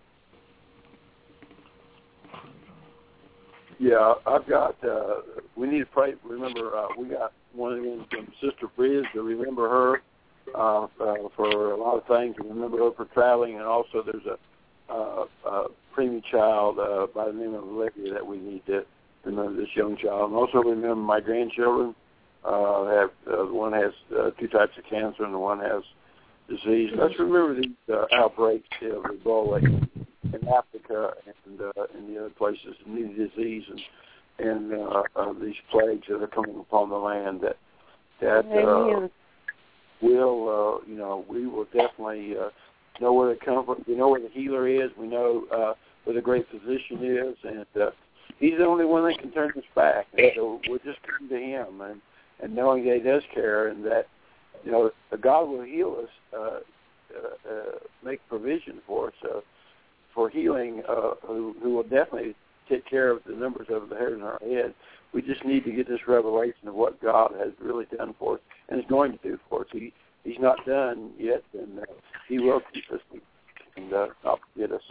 Yeah, I've got, uh, we need to pray. Remember, uh, we got one of them from Sister Friz to remember her uh, uh, for a lot of things. Remember her for traveling, and also there's a uh, uh, preemie child uh, by the name of Olivia that we need to remember this young child. And also remember my grandchildren. Uh, have uh, one has uh, two types of cancer and the one has disease. Let's remember these uh, outbreaks of Ebola in Africa and uh, in the other places, and the disease and, and uh, uh, these plagues that are coming upon the land that that uh, will, uh, you know, we will definitely uh, know where the comfort, we know where the healer is, we know uh, where the great physician is, and uh, he's the only one that can turn us back. And so we'll just come to him and, and knowing that he does care and that, you know, God will heal us, uh, uh, uh, make provision for us uh, for healing, uh, who, who will definitely take care of the numbers of the hairs in our head. We just need to get this revelation of what God has really done for us and is going to do for us. He, he's not done yet, and uh, he will keep us and uh, not forget us.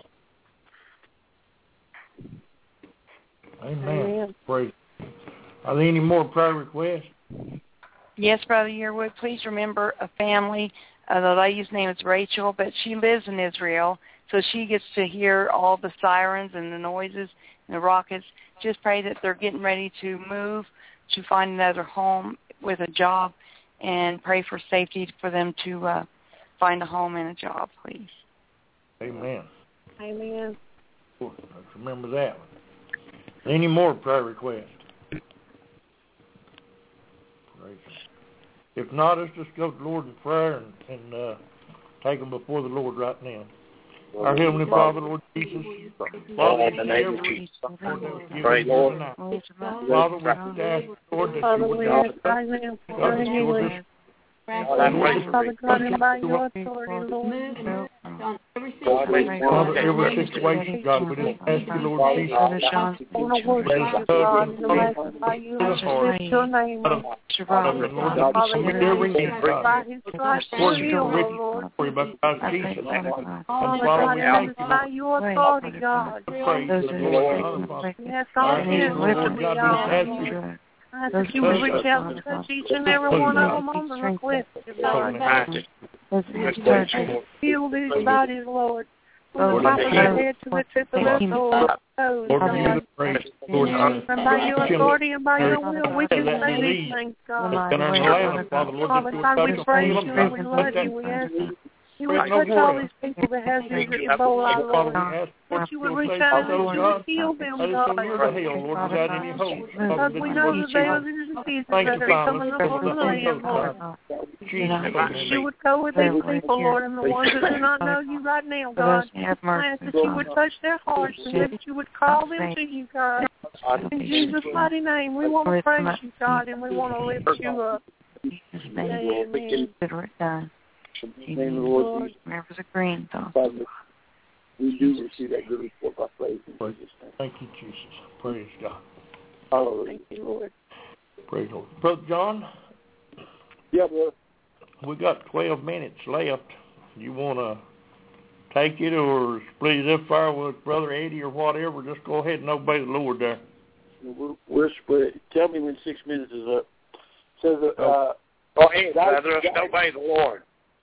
Amen. Amen. Praise. Are there any more prayer requests? Yes, Brother Yearwood, please remember a family. Uh, the lady's name is Rachel, but she lives in Israel, so she gets to hear all the sirens and the noises and the rockets. Just pray that they're getting ready to move to find another home with a job, and pray for safety for them to uh, find a home and a job, please. Amen. Amen. Let's remember that. Any more prayer requests? If not, let's just go to the Lord in prayer and, and uh, take them before the Lord right now. Our Heavenly Father, Lord Jesus, Father, in the name of Jesus, pray, Lord. Father, we ask, Lord, that you would help us. God, that you would just Father God, and by your authority, Lord. Father, every situation, God, we just ask you, Lord Jesus, let us touch and feel the heart your name, of the Lord, that we submit every need, God, according to your riches, for about Christ Jesus. And Father, we thank you, by your authority, God. praise the Lord, Father. Yes, all Our need, Lord God, we ask you. I ask that you would reach out and touch each and every one of them on the request, God. Heal these bodies, Lord. From the top of their head to the tip of their toes. Lord, praise, Lord, and by your authority and by your will, we can say these things, God. Father, Father God, we praise you and we love you. We ask you would touch all these people that have these Ebola, Lord. That you would reach out and that you would heal them, God. Because we know that there are diseases that are coming up on the land, Lord. That you would go with these people, Lord, and the ones that do not know you right now, God. I ask that you would touch their hearts and that you would call them to you, God. In Jesus' mighty name, we want to praise you, God, and we want to lift you up. Amen. In the name of the Lord Jesus. Remember the green, though. Father, we do receive that good report by faith. Thank you, Jesus. Praise God. Hallelujah. Thank you, Lord. Praise the Lord. Brother John? Yeah, brother. We got twelve minutes left. You want to take it or split it up fire with Brother Eddie or whatever? Just go ahead and obey the Lord there. We're, we're split. Tell me when six minutes is up. Says, uh, oh, go ahead, brother. Obey the Lord.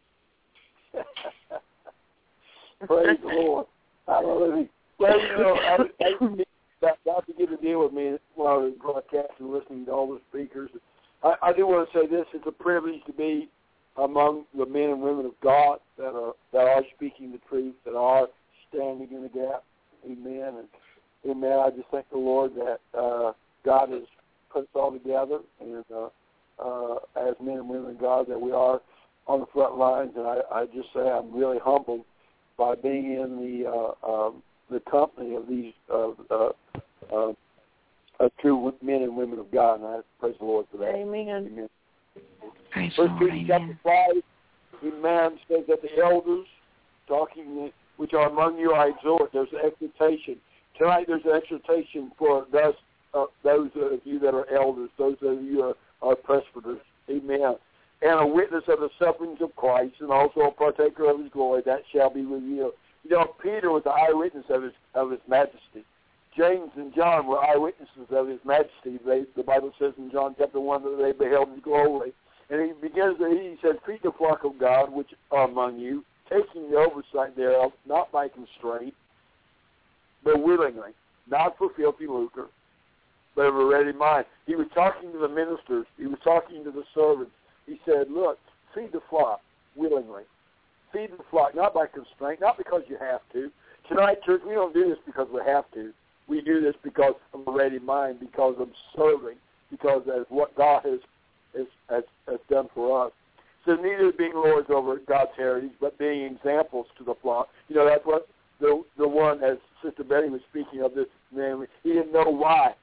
Praise the Lord. Hallelujah. Well, you know, I, I, God began to deal with me while I was broadcasting, listening to all the speakers. I, I do want to say this: it's a privilege to be among the men and women of God that are that are speaking the truth, that are standing in the gap. Amen. And amen. I just thank the Lord that uh, God has put us all together, and uh, uh, as men and women of God, that we are on the front lines, and I, I just say I'm really humbled by being in the uh, um, the company of these uh, uh, uh, uh, true men and women of God, and I praise the Lord for that. Amen. Amen. Praise First Lord, Peter chapter five, Amen, says that the elders, talking which are among you, I exhort. There's an exhortation tonight. There's an exhortation for those uh, those of you that are elders, those of you are, are presbyters. Amen. And a witness of the sufferings of Christ, and also a partaker of his glory, that shall be revealed. You know, Peter was an eyewitness of his of his majesty. James and John were eyewitnesses of his majesty. They, the Bible says in John chapter one that they beheld his glory. And he begins, to, he says, feed the flock of God, which are among you, taking the oversight thereof, not by constraint, but willingly, not for filthy lucre, but of a ready mind. He was talking to the ministers. He was talking to the servants. He said, look, feed the flock willingly. Feed the flock, not by constraint, not because you have to. Tonight, church, we don't do this because we have to. We do this because of a ready mind, because of serving, because of what God has, has, has, has done for us. So neither being lords over God's heritage, but being examples to the flock. You know, that's what the the one, as Sister Betty was speaking of this man, he didn't know why.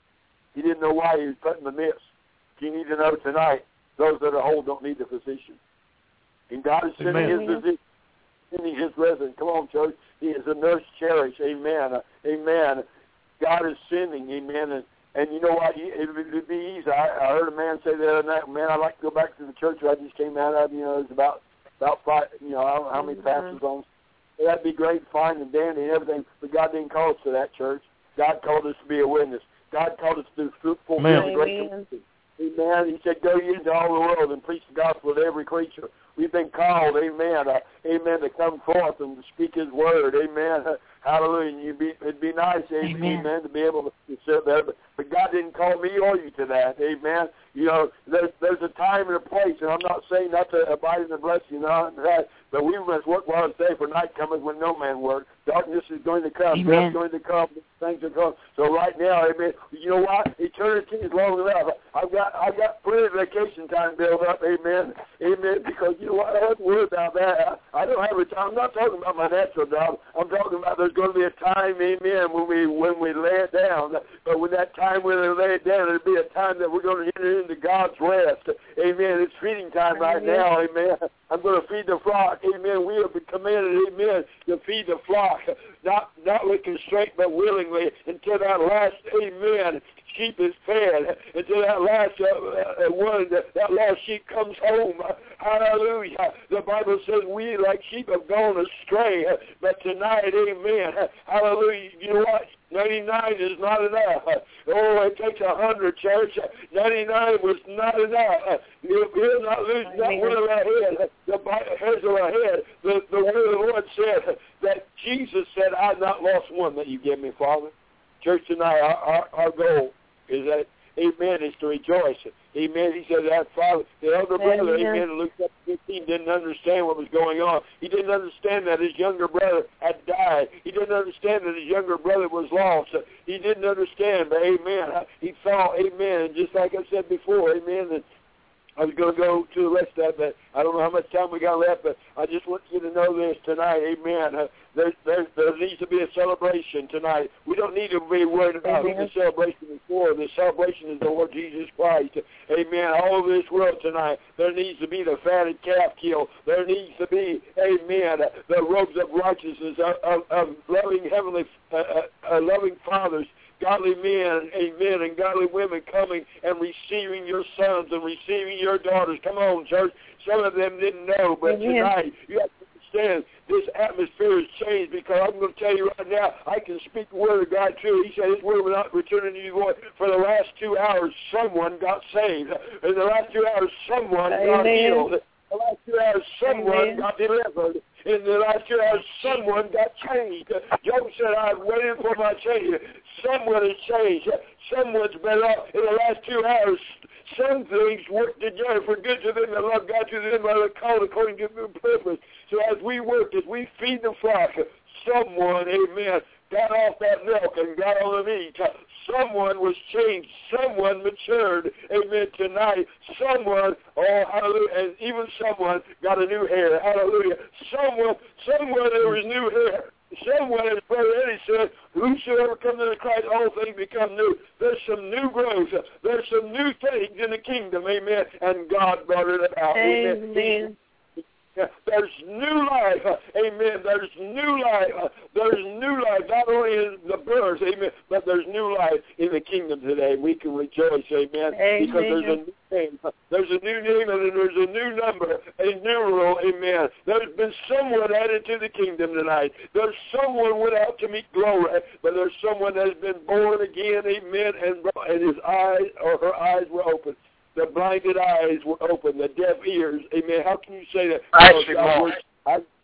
He didn't know why he was putting the midst. You need to know tonight, those that are whole don't need the physician. And God is sending Amen. his physician, sending his resident. Come on, church. He is a nurse cherished. Amen. Uh, amen. God is sending. Amen. And, and you know what? It would be easy. I, I heard a man say the other night, man, I'd like to go back to the church where I just came out of. You know, it was about, about five, you know, I don't know how many pastors on. That'd be great, fine, and dandy and everything, but God didn't call us to that church. God called us to be a witness. God called us to fulfill the great commission. Amen. He said, go ye into all the world and preach the gospel to every creature. We've been called, amen, uh, amen, to come forth and to speak his word, amen. Uh, hallelujah. You'd be, it'd be nice, amen, amen, to be able to sit there, but, but God didn't call me or you to that, amen. You know, there's, there's a time and a place, and I'm not saying not to abide in the blessing, not that, but we must work while it's day, for night cometh when no man works. Darkness is going to come. Death is going to come. Things are coming. So right now, amen, you know what? Eternity is long enough. I've got I've got plenty of vacation time built up, amen, amen, because you know what? I don't have to worry about that. I, I don't have a time. I'm not talking about my natural job. I'm talking about there's going to be a time, amen, when we when we lay it down. But when that time when we lay it down, it'll be a time that we're going to enter into God's rest. Amen. It's feeding time right amen. now, amen. I'm going to feed the flock, amen. We have been commanded, amen, to feed the flock, not not with constraint, but willingly, until that last, amen, sheep is fed, until that last uh, uh, one, that, that last sheep comes home. Hallelujah. The Bible says we like sheep have gone astray, but tonight, amen, hallelujah, you know what? ninety-nine is not enough. Oh, it takes a hundred, church. ninety-nine was not enough. We're not losing that one of our head, the hairs of our head. The, the word of the Lord said that Jesus said, I've not lost one that you give me, Father. Church, tonight, our, our, our goal is that, amen, is to rejoice. Amen. He said that Father, the elder brother, amen, amen Luke fifteen, didn't understand what was going on. He didn't understand that his younger brother had died. He didn't understand that his younger brother was lost. He didn't understand, but amen, he thought, amen, and just like I said before, amen, that I was going to go to the rest of that, but I don't know how much time we got left, but I just want you to know this tonight, amen. Uh, there, there, there needs to be a celebration tonight. We don't need to be worried about who the celebration is for. The celebration is the Lord Jesus Christ. Amen. All over this world tonight, there needs to be the fatted calf kill. There needs to be, amen, the robes of righteousness, of, of, of loving heavenly, uh, uh, loving fathers, godly men, amen, and godly women coming and receiving your sons and receiving your daughters. Come on, church. Some of them didn't know, but amen. Tonight you have to understand this atmosphere has changed, because I'm going to tell you right now, I can speak the word of God true. He said his word will not return to you void. For the last two hours, someone got saved. In the last two hours, someone amen. Got healed. In the last two hours, someone amen. Got delivered. In the last two hours, someone got changed. Job said, I've waited for my change. Someone has changed. Someone's been up. In the last two hours, some things work together for good to them that love God, to them that are called according to their purpose. So as we work, as we feed the flock, someone, amen, got off that milk and got on the meat. Someone was changed. Someone matured. Amen. Tonight, someone, oh, hallelujah, and even someone got a new hair. Hallelujah. Someone, someone there was new hair. Someone, as Brother Eddie said, whosoever come to the Christ, all things become new. There's some new growth. There's some new things in the kingdom. Amen. And God brought it about. Amen. Amen. There's new life, amen. There's new life. There's new life, not only in the birth, amen, but there's new life in the kingdom today. We can rejoice, amen, amen. Because there's a new name. There's a new name and there's a new number, a numeral, amen. There's been someone added to the kingdom tonight. There's someone went out to meet glory, but there's someone that has been born again, amen, and, and his eyes or her eyes were open. The blinded eyes were open, the deaf ears. Amen. How can you say that? I,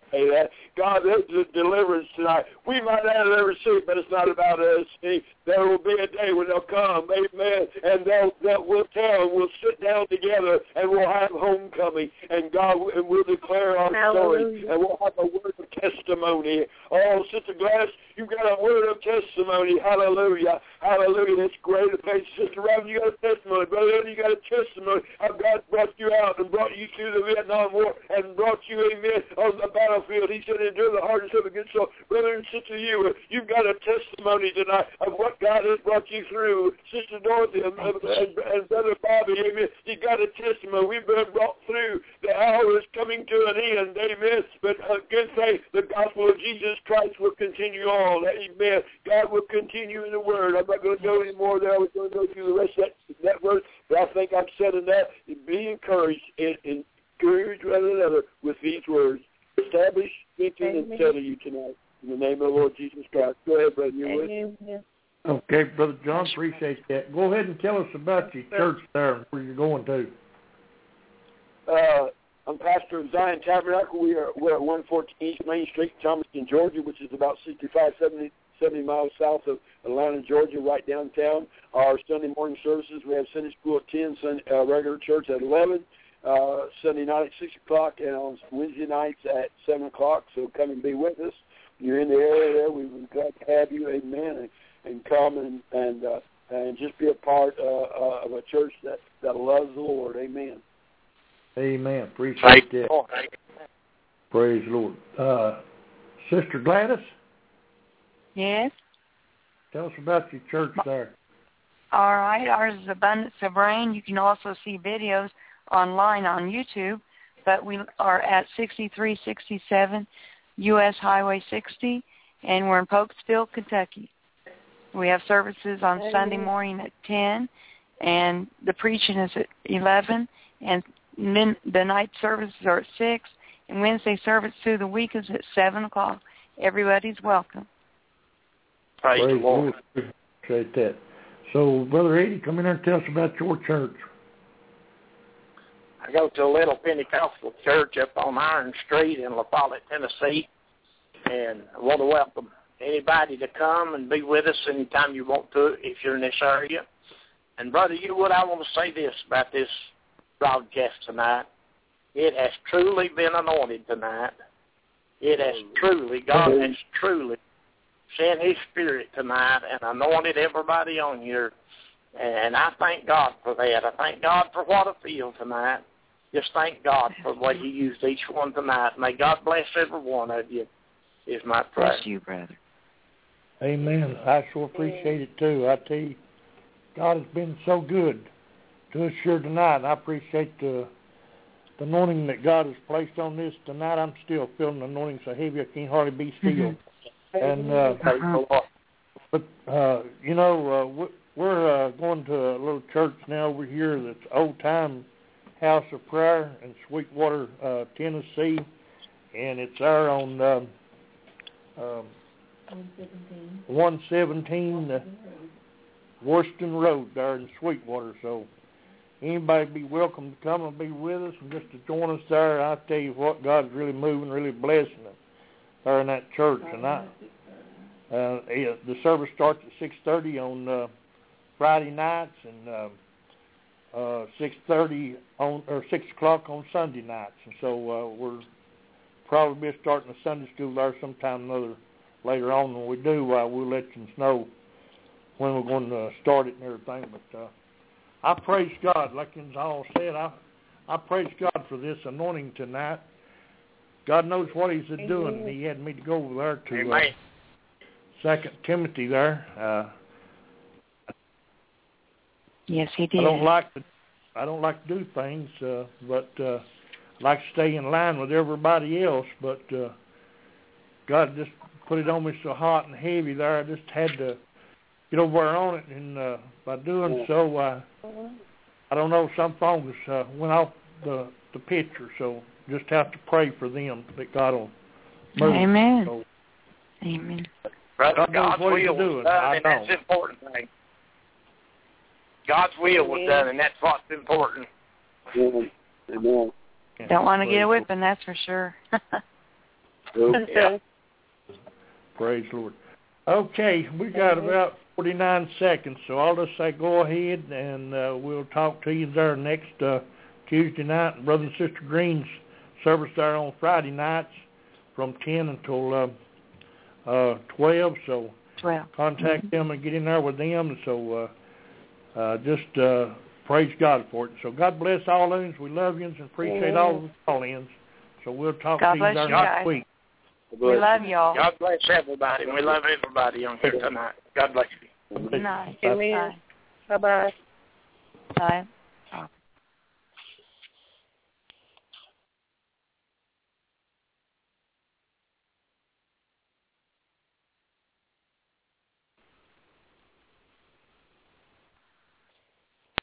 say that. God, there's a deliverance tonight. We might not have ever seen it, but it's not about us. See, there will be a day when they'll come, amen, and they'll, they'll we'll tell, and we'll sit down together, and we'll have homecoming, and God, and we'll declare our story, and we'll have a word of testimony. Oh, Sister Glass, you've got a word of testimony. Hallelujah. Hallelujah. That's great. Thanks, Sister Robin, you got a testimony. Brother Eddie, you got a testimony. How God brought you out and brought you through the Vietnam War and brought you, amen, on the battlefield. He said, endure the hardness of a good soul. Brother and Sister you, you've got a testimony tonight of what God has brought you through. Sister Dorothy and, and, and Brother Bobby, amen, you got a testimony. We've been brought through. The hour is coming to an end, amen. But uh, good faith, the gospel of Jesus Christ will continue on, amen. God will continue in the word. I'm not going to go any more there. I was going to go through the rest of that, that verse, but I think I've said enough. Be encouraged and encourage one another with these words. Establish, strengthen, and settle you tonight. In the name of the Lord Jesus Christ. Go ahead, brother. You would. Okay, Brother John, appreciate that. Go ahead and tell us about your church there, where you're going to. Uh, I'm pastor of Zion Tabernacle. We are we're at one fourteen East Main Street, Thomaston, Georgia, which is about sixty-five, seventy, seventy miles south of Atlanta, Georgia, right downtown. Our Sunday morning services, we have Sunday school at ten, Sunday, uh, regular church at eleven, uh, Sunday night at six o'clock, and on Wednesday nights at seven o'clock. So come and be with us. You're in the area there. We would be glad to have you, amen, and, and come and and uh, and just be a part uh, uh, of a church that, that loves the Lord, amen. Amen. Appreciate that. Praise the Lord. Uh, Sister Gladys? Yes? Tell us about your church there. All right. Ours is Abundance of Rain. You can also see videos online on YouTube, but we are at sixty-three sixty-seven U S Highway sixty, and we're in Pokesville, Kentucky. We have services on Sunday morning at ten, and the preaching is at eleven, and Min- the night services are at six, and Wednesday service through the week is at seven o'clock. Everybody's welcome. Praise, Praise the Lord. Appreciate that. So, Brother Eddie, come in there and tell us about your church. I go to a little Pentecostal church up on Iron Street in La Follette, Tennessee, and I want to welcome anybody to come and be with us anytime you want to if you're in this area. And, Brother Ewood, I want to say this about this broadcast tonight. It has truly been anointed tonight. It has truly, God has truly sent His Spirit tonight and anointed everybody on here. And I thank God for that. I thank God for what I feel tonight. Just thank God for the way He used each one tonight. May God bless every one of you, is my prayer. Bless you, brother. Amen. I sure appreciate it, too. I tell you, God has been so good to us here tonight. And I appreciate the, the anointing that God has placed on this tonight. I'm still feeling the anointing so heavy I can't hardly be still. And uh, but uh, you know, uh, we're uh, going to a little church now over here that's Old Time House of Prayer in Sweetwater, uh, Tennessee, and it's there on um, um, one seventeen uh, Worston Road there in Sweetwater. So anybody be welcome to come and be with us and just to join us there. I tell you what, God's really moving, really blessing us there in that church. And I, uh, the service starts at six thirty on uh, Friday nights and uh, uh, six thirty on or six o'clock on Sunday nights. And so uh, we're probably be starting a Sunday school there sometime or another later on. When we do, uh, we'll let you know when we're going to start it and everything. But uh, I praise God, like it's all said. I I praise God for this anointing tonight. God knows what He's Amen. doing. He had me to go over there to uh, Second Timothy there. Uh, yes, He did. I don't like to I don't like to do things, uh, but uh, I like to stay in line with everybody else. But uh, God just put it on me so hot and heavy there. I just had to get over on it, and uh, by doing so, uh, I don't know, some phones uh, went off the the picture, so just have to pray for them that God will move. Amen. So, Amen. Brother, God God's will was doing. done, I and that's the important thing. God's will was done, and that's what's important. Amen. Don't want to get a whipping, that's for sure. Yeah. Praise the Lord. Okay, we got about forty-nine seconds, so I'll just say go ahead, and uh, we'll talk to you there next uh, Tuesday night. And Brother and Sister Green's service there on Friday nights from ten until uh, uh, twelve, so twelve. Contact mm-hmm. them and get in there with them. So uh, uh, just uh, praise God for it. So God bless all of you. We love you and appreciate mm-hmm. all of the call-ins. So we'll talk God to you there next week. We love y'all. God bless everybody. We love everybody on here tonight. God bless you. Good night. Amen. Bye-bye. Bye.